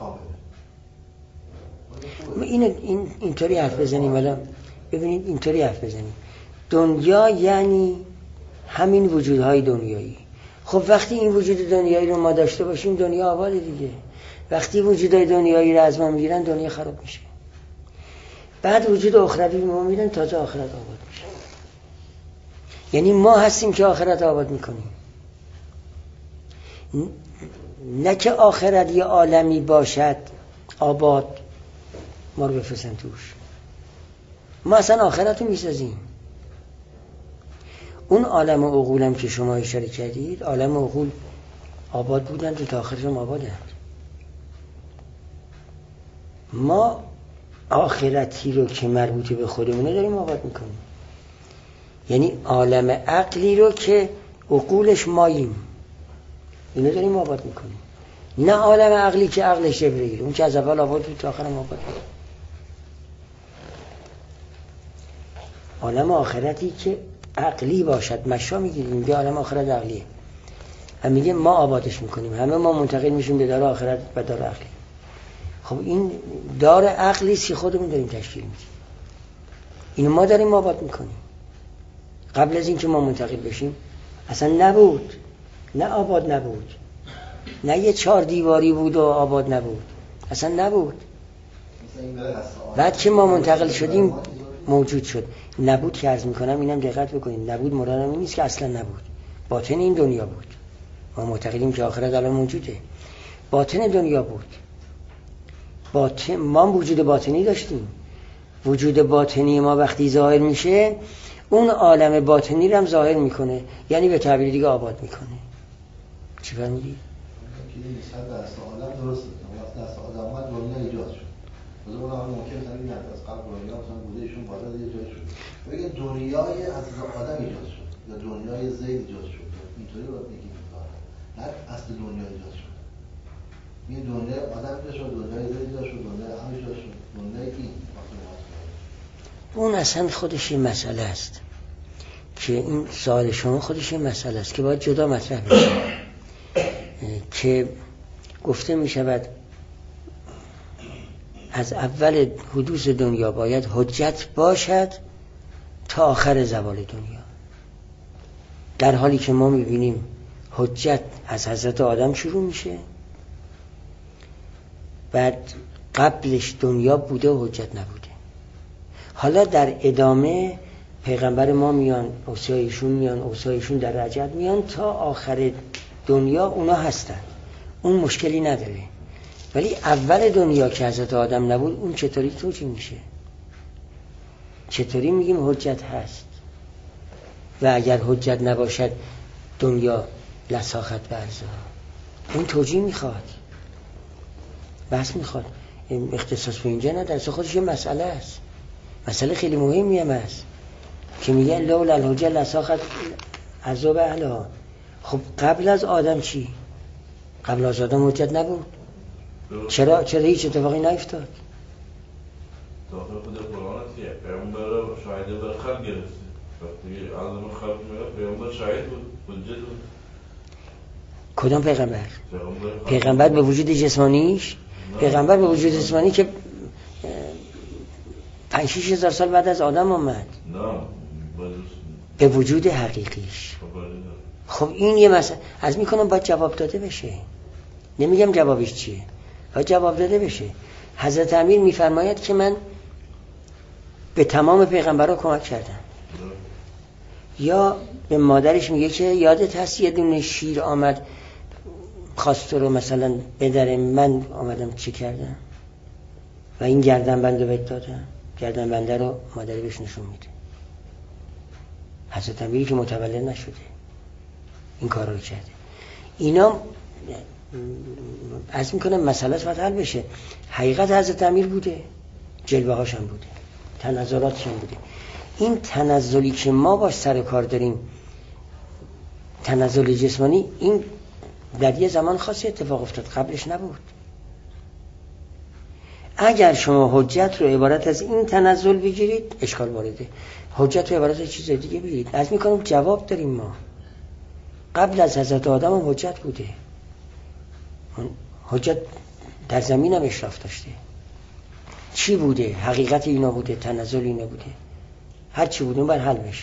کامله. اینطوری حرف بزنیم. حالا ببینید اینطوری حرف بزنیم. دنیا یعنی همین وجودهای دنیایی. خب وقتی این وجود دنیایی رو ما داشته باشیم دنیا آباده دیگه. وقتی وجودهای دنیایی رو از ما میگیرن دنیا خراب میشه. بعد وجود اخروی ما میدن تازه آخرت آباد میشه. یعنی ما هستیم که آخرت آباد میکنیم. نه که آخرت یه عالمی باشد آباد ما رو بفرستن توش. ما اصلا آخرت رو میسازیم. اون عالم عقولم که شما اشاره کردید، عالم عقول آباد بودن تا آخرشم آبادن. ما آخرتی رو که مربوط به خودمونه داریم آباد میکنیم. یعنی عالم عقلی رو که عقولش ماییم اینو داریم آباد میکنیم. نه عالم عقلی که عقلش جبرئیل، اون که از اول آباد بود تا آخرم آباد بود. عالم آخرتی که عقلی باشد مشا میگیریم به عالم آخرت عقلیه. هم میگه ما آبادش میکنیم. همه ما منتقل میشیم به دار آخرت و دار عقلی. خب این دار عقلی که خودمون داریم تشکیل میدیم. اینو ما داریم آباد میکنیم. قبل از اینکه ما منتقل بشیم اصلا نبود. نه آباد نبود. نه یه 4 دیواری بود و آباد نبود. اصلا نبود. بعد که ما منتقل شدیم موجود شد. نبود که عرض میکنم اینم دقت بکنید. نبود مرادم این نیست که اصلا نبود. باطن این دنیا بود. ما معتقدیم که آخرت الان موجوده. باطن دنیا بود. ما وجود باطنی داشتیم. وجود باطنی ما وقتی ظاهر میشه اون عالم باطنی رو هم ظاهر میکنه. یعنی به تعبیر دیگه آباد میکنه. چی فهمیدی؟ که نسبت دست عالم درسته. وقتی دست آدم اومد دنیا ایجاد شد. مثلا اون هم ممکنه مثلا این از قبل دنیا مثلا بوده ایشون بالا یه جایی شد. بگه دنیای از آدم ایجاد شد یا دنیای زید ایجاد شد. اینطوری باید بگیم. نه اصل دنیا ایجاد شد. این دنیای آدم ایجاد شد، دنیای زید ایجاد شد، دنیای هم ایجاد شد. دنیای این اون اصلا خودش این مسئله است که این سوال شما خودش این مسئله است که باید جدا مطرح بشه. که گفته می شود از اول حدوث دنیا باید حجت باشد تا آخر زوال دنیا. در حالی که ما می بینیم حجت از حضرت آدم شروع میشه، بعد قبلش دنیا بوده و حجت نبوده. حالا در ادامه پیغمبر ما میان، اوصیایشون میان، اوصیایشون در رجب میان تا آخر دنیا اونا هستن. اون مشکلی نداره. ولی اول دنیا که حضرت آدم نبود اون چطوری توجیه میشه؟ چطوری میگیم حجت هست؟ و اگر حجت نباشد دنیا لساخت به ارضا. اون توجیه میخواد، بس میخواد. اختصاص به اینجا نه، در خودش یه مسئله است. مسئله خیلی مهمی هم است که میگن لولا الحجه لساخت ارضا به اهلها. خب قبل از آدم چی؟ قبل از آدم حجت نبود. چرا هیچ اتفاقی نیفتاد؟ داخل خود قرآن چیه؟ پیامبر شاهده بر خلق گرفته. وقتی عالم خلق میاد پیامبر شاهد بود، حجت بود. کدام پیغمبر؟ پیغمبر به وجود جسمانیش؟ پیغمبر به وجود جسمانی که 5-6 هزار سال بعد از آدم آمد. نه به وجود حقیقیش. خب این یه مسئله از میکنم باید جواب داده بشه. نمیگم جوابش چیه، باید جواب داده بشه. حضرت امیر میفرماید که من به تمام پیغمبرها کمک کردم. یا به مادرش میگه که یادت هست یه دونه شیر آمد خواست رو مثلا بدره، من آمدم چی کردم و این گردنبند رو بهت دادم. گردنبنده رو مادری بهش نشون میده. حضرت امیری که متولد نشده این کار رو کرده. اینا عرض میکنم مسئله باید حل بشه. حقیقت حضرت امیر بوده، جلوه هاشم بوده، تنزلاتشم بوده. این تنزلی که ما باش سر کار داریم، تنزل جسمانی، این در یه زمان خاصی اتفاق افتاد، قبلش نبود. اگر شما حجت رو عبارت از این تنزل بگیرید اشکال وارده، حجت رو عبارت از چیز دیگه بگیرید. از میکنم جواب داریم ما. قبل از حضرت آدم هم حجت بوده، حجت در زمین هم اشراف داشته. چی بوده؟ حقیقت اینا بوده، تنزل اینا بوده، هر چی بوده اون بر حل بشه.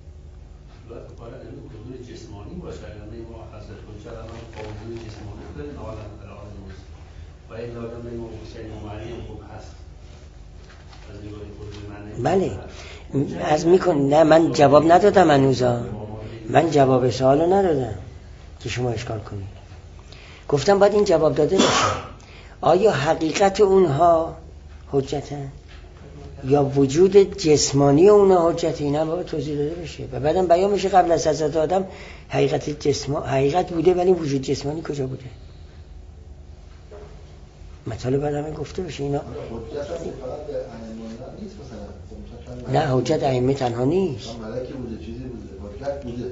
جسمانی باشه، یعنی ما حضرت حجت الان قانون جسمانی داریم اولا در عالم موسی و این آدم ما حسین و مریم خوب هست از نگاه خود من. بله از میکن. نه من جواب ندادم هنوزا، من جواب سوالو ندادم که شما اشکال کنید. گفتم باید این جواب داده بشه. آیا حقیقت اونها حجتن یا وجود جسمانی اونها حجت؟ اینا باید توضیح داده بشه و بعدم بیان میشه قبل از حضرت آدم حقیقت بوده ولی وجود جسمانی کجا بوده؟ مطالب باید همه گفته بشه اینا. نه حجت ائمه تنها نیست. ملکی بوده، چیزی بوده، حجت بوده.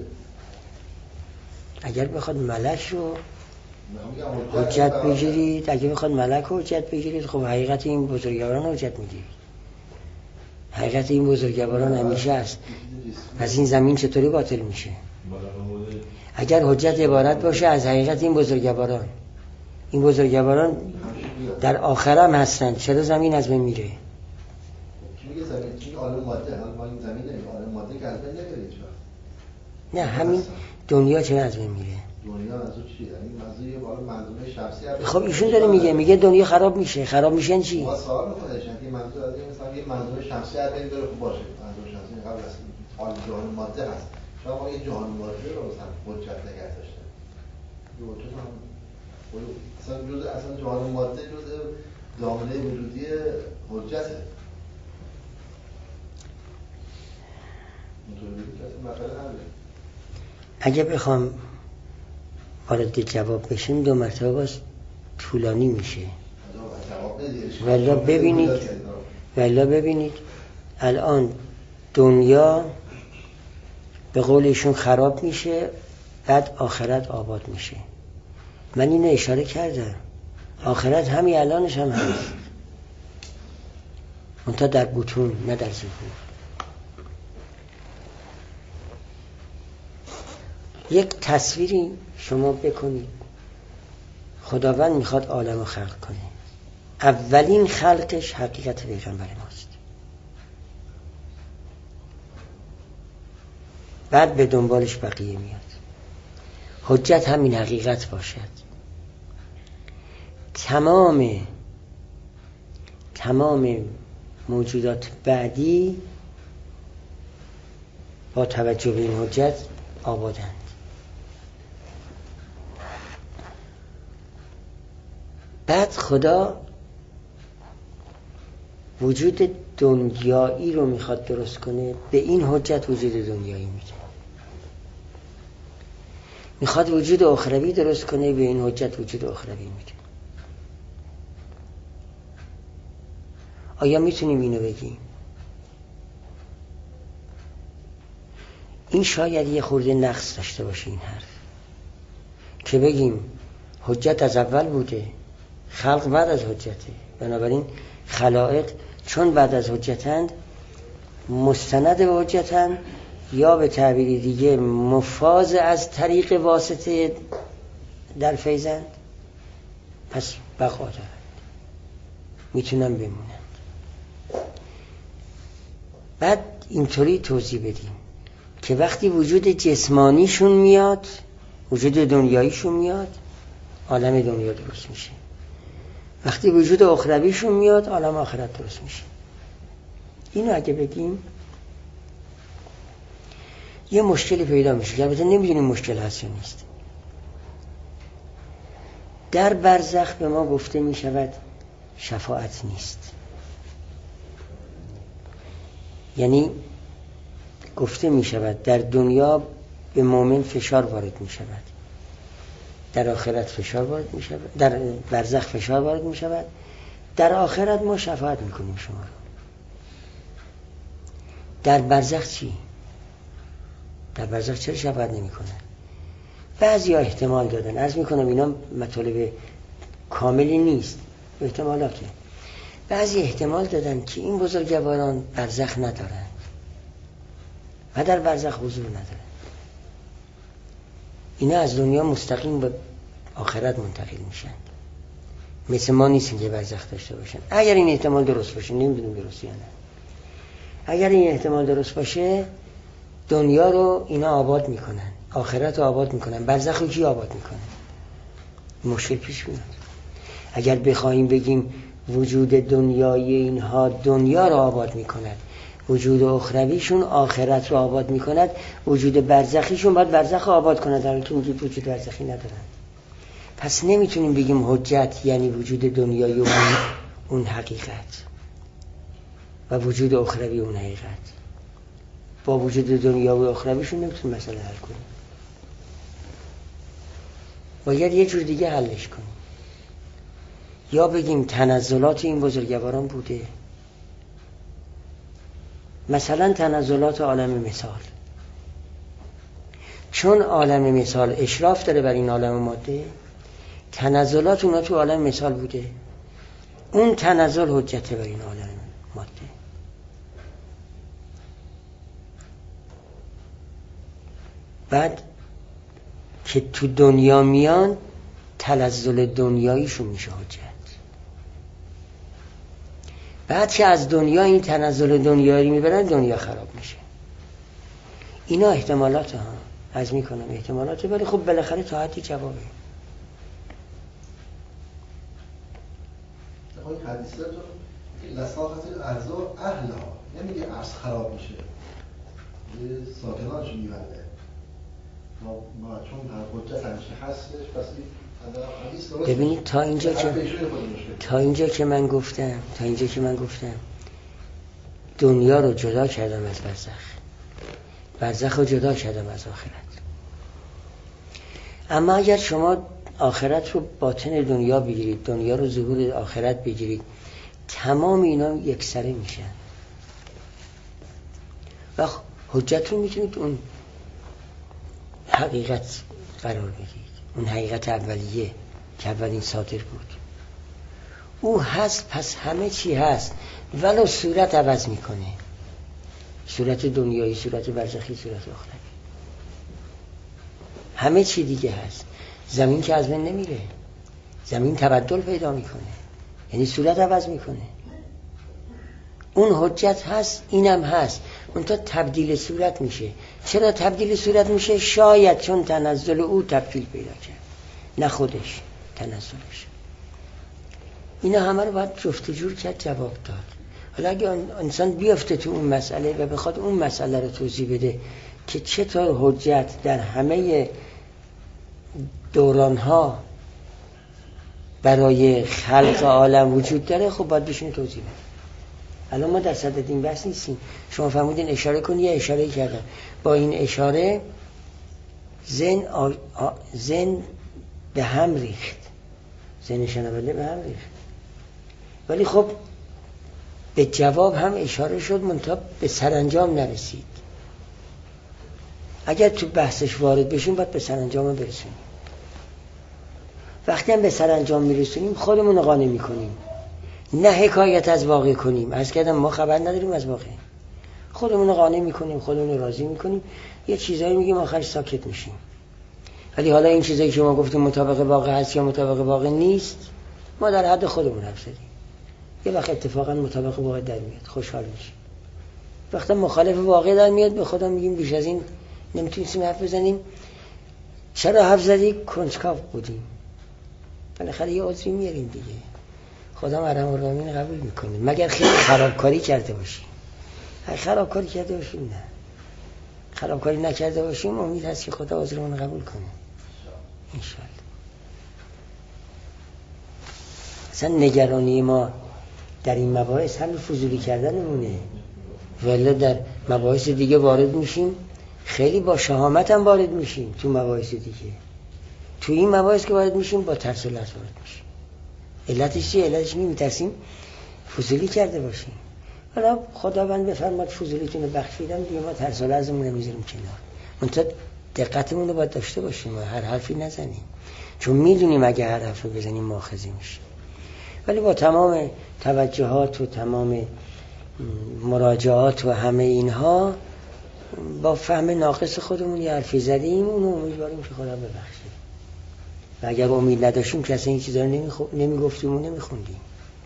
اگر بخواد ملک رو حجت بگیرید، اگه بخواد ملک رو حجت بگیرید، خب حقیقت این بزرگواران حجت میگیرید. حقیقت این بزرگواران همیشه است. پس این زمین چطوری باطل میشه؟ اگر حجت عبارت باشه از حقیقت این بزرگواران، این بزرگواران در آخر هم هستند، چرا زمین از بین میره؟ کی میگه زمین؟ چی عالم ماده؟ حالا این زمین نمیگه، عالم ماده که از بین نمیره هیچ وقت. نه همین دنیا چرا از بین میره؟ دنیا از اون چیه؟ یعنی منظور بالا منظومه شخصی هست. خب ایشون داره میگه دنیا خراب میشه. خراب میشن چی؟ ما سوال می‌کنه که منظور از این مثلا یه منظومه شخصی هست بین داره، خب باشه منظور شخصی قبل از حال جهان ماده هست. شما یه جهان ماده رو مثلا حجت نگه داشته. حجت هم اصلا جهان ماده جزء دامنه وجودی حجته. اگه بخوام وارد جواب بشیم 2 مرتبه باز طولانی میشه. والا ببینید الان دنیا به قول ایشون خراب میشه، بعد آخرت آباد میشه. من اینو اشاره کردم، آخرت همین الانش هم هست، منتها در بطون نه در ظهور. یک تصویری شما بکنید، خداوند میخواد عالم رو خلق کنه، اولین خلقش حقیقت پیغمبر ماست، بعد به دنبالش بقیه میاد. حجت همین حقیقت باشد. تمام موجودات بعدی با توجه به این حجت آبادند. بعد خدا وجود دنیایی رو میخواد درست کنه، به این حجت وجود دنیایی میده. میخواد وجود اخروی درست کنه، به این حجت وجود اخروی میده. آیا میتونیم اینو بگیم؟ این شاید یه خورده نقص داشته باشه این حرف، که بگیم حجت از اول بوده، خلق بعد از حجته. بنابراین خلائق چون بعد از حجتند مستند به حجتند، یا به تعبیری دیگه مفاز از طریق واسطه در فیضند، پس بقا دارند، میتونن بمونند. بعد اینطوری توضیح بدیم که وقتی وجود جسمانیشون میاد، وجود دنیاییشون میاد، عالم دنیا درست میشه. وقتی وجود اخرویشون میاد، عالم آخرت درست میشه. اینو اگه بگیم یه مشکلی پیدا میشه، البته نمیدونیم مشکل هست یا نیست. در برزخ به ما گفته میشود شفاعت نیست، یعنی گفته میشود در دنیا به مؤمن فشار وارد میشود در آخرت فشار وارد می شود، در برزخ فشار وارد می شود، در آخرت ما شفاعت می کنیم شما رو. در برزخ چی؟ در برزخ چرا شفاعت نمی کنن؟ بعضی ها احتمال دادن، عرض می کنم اینا مطالب کاملی نیست، احتمالاته. بعضی احتمال دادن که این بزرگواران برزخ ندارن و در برزخ حضور ندارن، اینا از دنیا مستقیم به آخرت منتقل میشن، مثل ما نیستیم که برزخ داشته باشن. اگر این احتمال درست باشه، نمیدونم درسته یا نه، اگر این احتمال درست باشه دنیا رو اینا آباد میکنن، آخرت رو آباد میکنن، برزخ رو کی آباد میکنه؟ مشکل پیش میاد. اگر بخوایم بگیم وجود دنیای اینها دنیا رو آباد میکند، وجود اخرویشون آخرت رو آباد میکند، وجود برزخیشون باید برزخ رو آباد کند، در حالی که وجود برزخی ندارن. پس نمیتونیم بگیم حجت یعنی وجود دنیای اون حقیقت و وجود اخروی اون حقیقت. با وجود دنیا و اخرویشون نمیتونیم مسئله حل کنیم، باید یه جور دیگه حلش کنیم. یا بگیم تنزلات این بزرگواران بوده، مثلا تنزلات عالم مثال، چون عالم مثال اشراف داره بر این عالم ماده، تنزلات اونا تو عالم مثال بوده، اون تنزل حجته بر این عالم ماده. بعد که تو دنیا میان تنزل دنیاییشون میشه حجت. بعد که از دنیا این تنزل دنیایی میبرن دنیا خراب میشه. اینا احتمالات ها، از میکنم احتمالاته، ولی خب بالاخره تا حدی جوابه. این حدیثاتون لساقت الارض اهلها نمیگه عرض خراب میشه، ساکنانش میبنده. ما چون حجت همیشه هستش، پس ببینید تا اینجا که من گفتم دنیا رو جدا کردم از برزخ رو جدا کردم از آخرت. اما اگر شما آخرت رو باطن دنیا بگیرید، دنیا رو ظهور آخرت بگیرید، تمام اینا یکسره میشن و حجت رو میتونید اون حقیقت قرار بدید، اون حقیقت اولیه که اولین صادر بود. او هست، پس همه چی هست، ولو صورت عوض میکنه، صورت دنیایی، صورت برزخی، صورت آخرت، همه چی دیگه هست. زمین که از بین نمیره، زمین تبدل پیدا میکنه، یعنی صورت عوض میکنه. اون حجت هست، اینم هست، اونتا تبدیل صورت میشه. چرا تبدیل صورت میشه؟ شاید چون تنزل او تبدیل پیدا کرد، نه خودش، تنزلش. اینا همه رو باید جفت جور کرد، جواب داد. حالا اگه انسان بیفته تو اون مسئله و بخواد اون مسئله رو توضیح بده که چطور حجت در همه دورانها برای خلق عالم وجود داره، خب باید بشین توضیح بده. الان ما در صدد این بحث نیستیم. شما فرمودین اشاره کنی، یه اشاره کردم، با این اشاره ذهن به هم ریخت، ذهن شنونده به هم ریخت، ولی خب به جواب هم اشاره شد، منتها به سرانجام نرسید. اگر تو بحثش وارد بشیم باید به سرانجام برسونیم. وقتی هم به سرانجام میرسونیم خودمون قانع میکنیم، نه حکایت از واقع کنیم. عرض کردم ما خبر نداریم از واقع، خودمون قانع میکنیم، خودمون راضی میکنیم، یه چیزایی میگیم آخرش ساکت میشیم. ولی حالا این چیزایی که ما گفتیم مطابق واقع هست یا مطابق واقع نیست، ما در حد خودمون حرف زدیم. یه وقت اتفاقا مطابق واقع در میاد، خوشحال میشیم. وقتی مخالف واقع در میاد به خودم میگیم بیش از این نمیتونیم حرف بزنیم. چرا حرف زدی؟ کنجکاو بودیم. بالاخره یه عذری میاریم دیگه. خدا مرحم الراحمین قبول میکنه، مگر خیلی خرابکاری کرده باشیم. اگه خرابکاری کرده باشیم نه، خرابکاری نکرده باشیم امید هست که خدا عذرمون قبول کنه انشالله. اصلا نگرانی ما در این مباحث همین فضولی کردنمونه، ولی در مباحث دیگه وارد میشیم، خیلی با شهامت هم وارد میشیم تو مباحث دیگه. تو این مباحث که وارد میشیم با ترس و لرز وارد میشیم. علتش چیه؟ علتش میترسیم فضولی کرده باشیم. حالا خداوند بفرماد فضولیتون رو بخشیدم دیگه، ما ترس و لرزمون رو میذاریم کنار. منتها دقتمون رو باید داشته باشیم و هر حرفی نزنیم، چون میدونیم اگه هر حرف رو بزنیم مؤاخذه میشیم. ولی با تمام توجهات و تمام مراجعات و همه اینها با فهم ناقص خودمون یه حرفی زدیم، اونو امیدواریم که خدا ببخشه. و اگر امید نداشتیم که اصلا این چیزا رو نمیگفتیم و نمیخوندیم.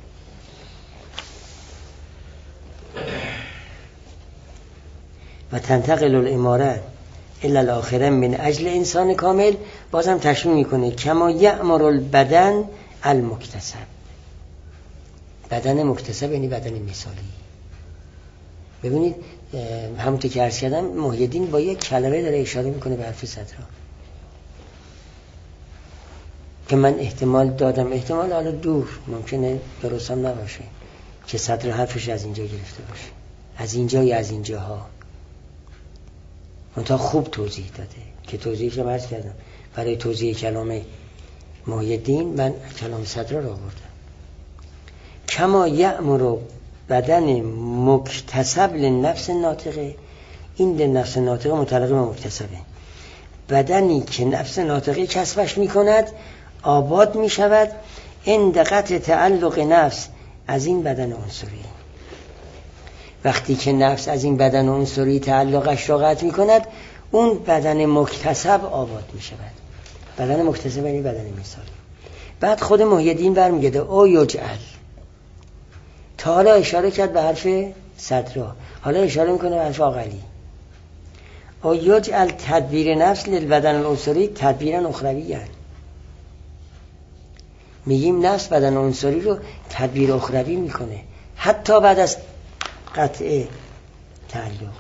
و تنتقل الاماره الی الاخره من اجل انسان کامل، بازم تشمیل میکنه کما یأمر البدن المکتسب. بدن مکتسب یعنی بدن مثالی. ببینید همونطور که عرض کردم محی الدین با یک کلمه داره اشاره میکنه به حرف صدرا که من احتمال دادم، احتمال حالا دور ممکنه درست هم نباشه، که صدرا حرفش از اینجا گرفته باشه، از اینجا یا از اینجاها. منتها خوب توضیح داده که توضیحش رو عرض کردم. برای توضیح کلام محی الدین من کلام صدرا رو آوردم. کما یأمر بدن مکتسب لنفس ناطقه، این لنفس ناطقه متعلق به مکتسبه. بدنی که نفس ناطقه کسبش می کند آباد می شود عند قطع تعلق نفس از این بدن عنصری. وقتی که نفس از این بدن عنصری تعلقش را قطع می کند، اون بدن مکتسب آباد می شود. بدن مکتسب یعنی بدن مثالی. بعد خود محی الدین برمیگرده او یجعل. تا حالا اشاره کرد به حرف صدرا، حالا اشاره میکنه به حرف عقلی. او یجعل تدبیر نفس للبدن العنصری تدبیرا اخروی. میگیم نفس بدن عنصری رو تدبیر اخروی میکنه حتی بعد از قطع تعلق.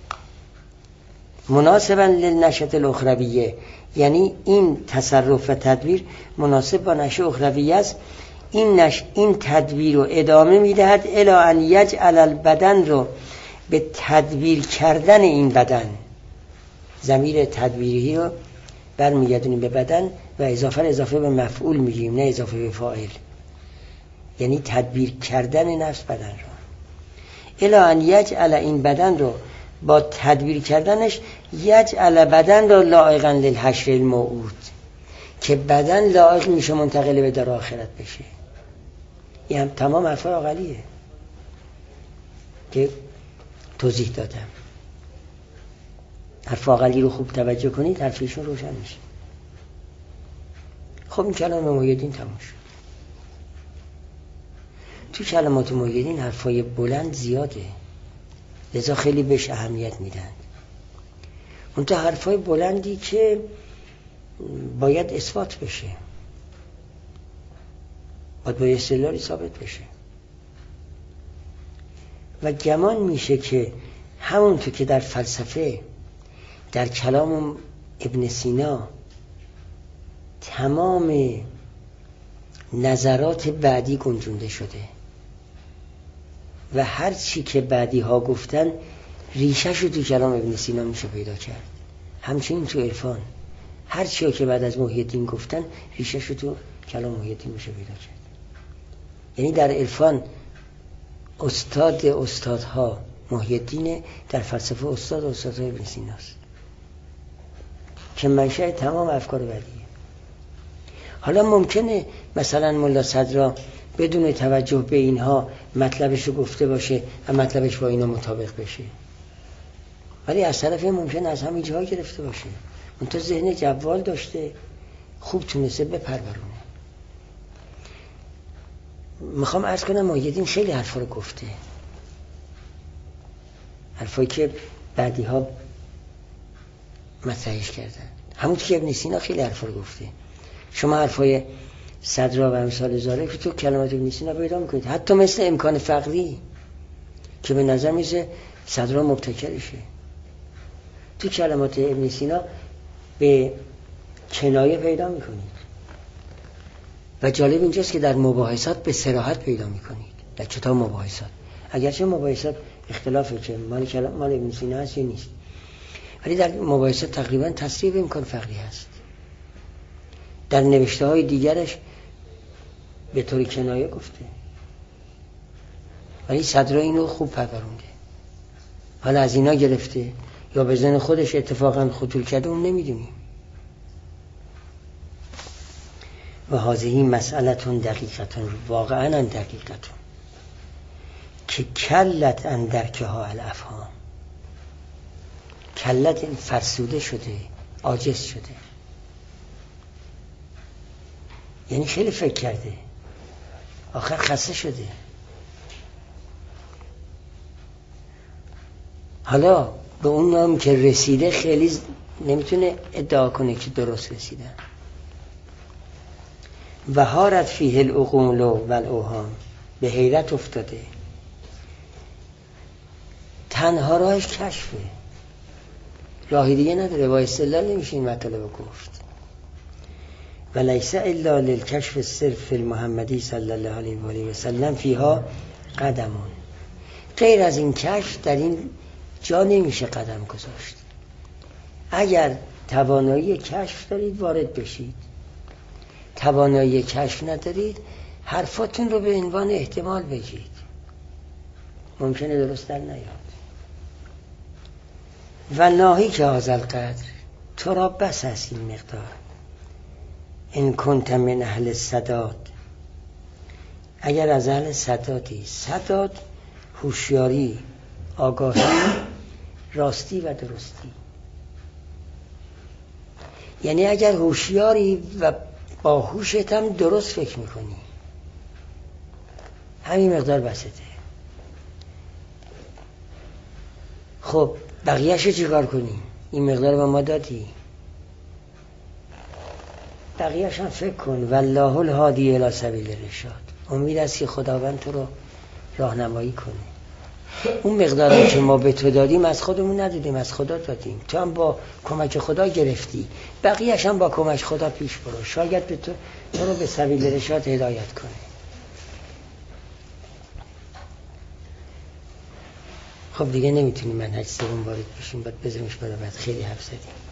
مناسبا للنشأة الاخرویه، یعنی این تصرف و تدبیر مناسب با نشأة اخرویه است. این تدبیر رو ادامه میدهد الی ان یجعل البدن رو به تدبیر کردن این بدن. ضمیر تدبیری رو برمیگردونیم به بدن و اضافه به مفعول میگیم، نه اضافه به فاعل. یعنی تدبیر کردن نفس بدن رو. الی ان یجعل این بدن رو با تدبیر کردنش یجعل بدن رو لایقا للحشر الموعود، که بدن لایق میشه منتقل به در آخرت بشه. این هم تمام حرفای عقلیه که توضیح دادم. حرف عقلی رو خوب توجه کنید، حرفشون روشن میشه. خب این کلام محی الدین تموم شد. تو کلمات محی الدین حرفای بلند زیاده، لذا خیلی بهش اهمیت میدن. اون تا حرفای بلندی که باید اثبات بشه، باید با استدلال ثابت بشه. و گمان میشه که همونطور که در فلسفه در کلام ابن سینا تمام نظرات بعدی گنجونده شده و هر چی که بعدی ها گفتن ریشه‌ش رو تو کلام ابن سینا میشه پیدا کرد، همچنین تو عرفان هر چی که بعد از محی الدین گفتن ریشه‌ش رو تو کلام محی الدین میشه پیدا کرد. یعنی در عرفان استاد استادها محی الدینه، در فلسفه استادهای ابن سیناست که منشأ تمام افکار بعدیه. حالا ممکنه مثلا ملا صدرا بدون توجه به اینها مطلبش رو گفته باشه و مطلبش با اینا مطابق بشه، ولی از طرف ممکنه از همین جاها گرفته باشه، اون تو ذهن جوال داشته، خوب تونسته بپرورونه. میخوام عرض کنم محی الدین خیلی حرفا رو گفته، حرفایی که بعدی ها مطرحش کردن. همونطور که ابن سینا خیلی حرفا رو گفته. شما حرفای صدرا و امثال زاره که تو کلمات ابن سینا پیدا میکنید، حتی مثل امکان فقری که به نظر میسه صدرا مبتکرشه، تو کلمات ابن سینا به کنایه پیدا میکنید. و جالب اینجاست که در مباحثات به صراحت پیدا میکنید در کتاب مباحثات، اگرچه مباحثات اختلافه که مال ابن سینا هست یا نیست، ولی در مباحثات تقریبا تصریح به امکان فقری هست. در نوشته های دیگرش به طور کنایه گفته، ولی صدرا اینو خوب پرورونده. حالا از اینا گرفته یا به ذهن خودش اتفاقا خطور کرده اون نمیدونیم. و هذه مسئلتون دقیقتون، واقعا دقیقتون که کلت اندرکها الافهام، کلت این فرسوده شده، عاجز شده، یعنی خیلی فکر کرده آخر خسته شده. حالا به اون نام که رسیده خیلی نمیتونه ادعا کنه که درست رسیدن. و هارت فیه العقول و الاوهام، به حیرت افتاده. تنها راهش کشفه، راهی دیگه نداره، با استدلال نمیشه این مطالب گفت. و لیس الا للکشف الصرف المحمدی صلی الله علیه و آله و سلم فیها قدمون، غیر از این کشف در این جا نمیشه قدم گذاشت. اگر توانایی کشف دارید وارد بشید، توانایی کشف ندارید حرفاتون رو به عنوان احتمال بگید، ممکنه درست در نیاد. و ناهی که هذا القدر، تو را بس است این مقدار. ان کنت من اهل السداد، اگر از اهل سدادی، سداد هوشیاری، آگاهی، راستی و درستی، یعنی اگر هوشیاری و با هوشت هم درست فکر میکنی، همین مقدار بسته. خب بقیه‌اش چی کار کنی؟ این مقدار به ما دادی، بقیه‌اش هم فکر کن. والله الهادی الی سبیل الرشاد، امید است که خداوند تو رو راهنمایی کنه. اون مقداری که ما به تو دادیم از خودمون ندادیم، از خدا دادیم، تو هم با کمک خدا گرفتی، بقیه‌اش هم با کمک خدا پیش برو، شاید به تو رو به سبیل رشاد هدایت کنه. خب دیگه نمیتونیم منهج سوم وارد بشیم، باید بذاریمش برای بعد، خیلی حرف زدیم.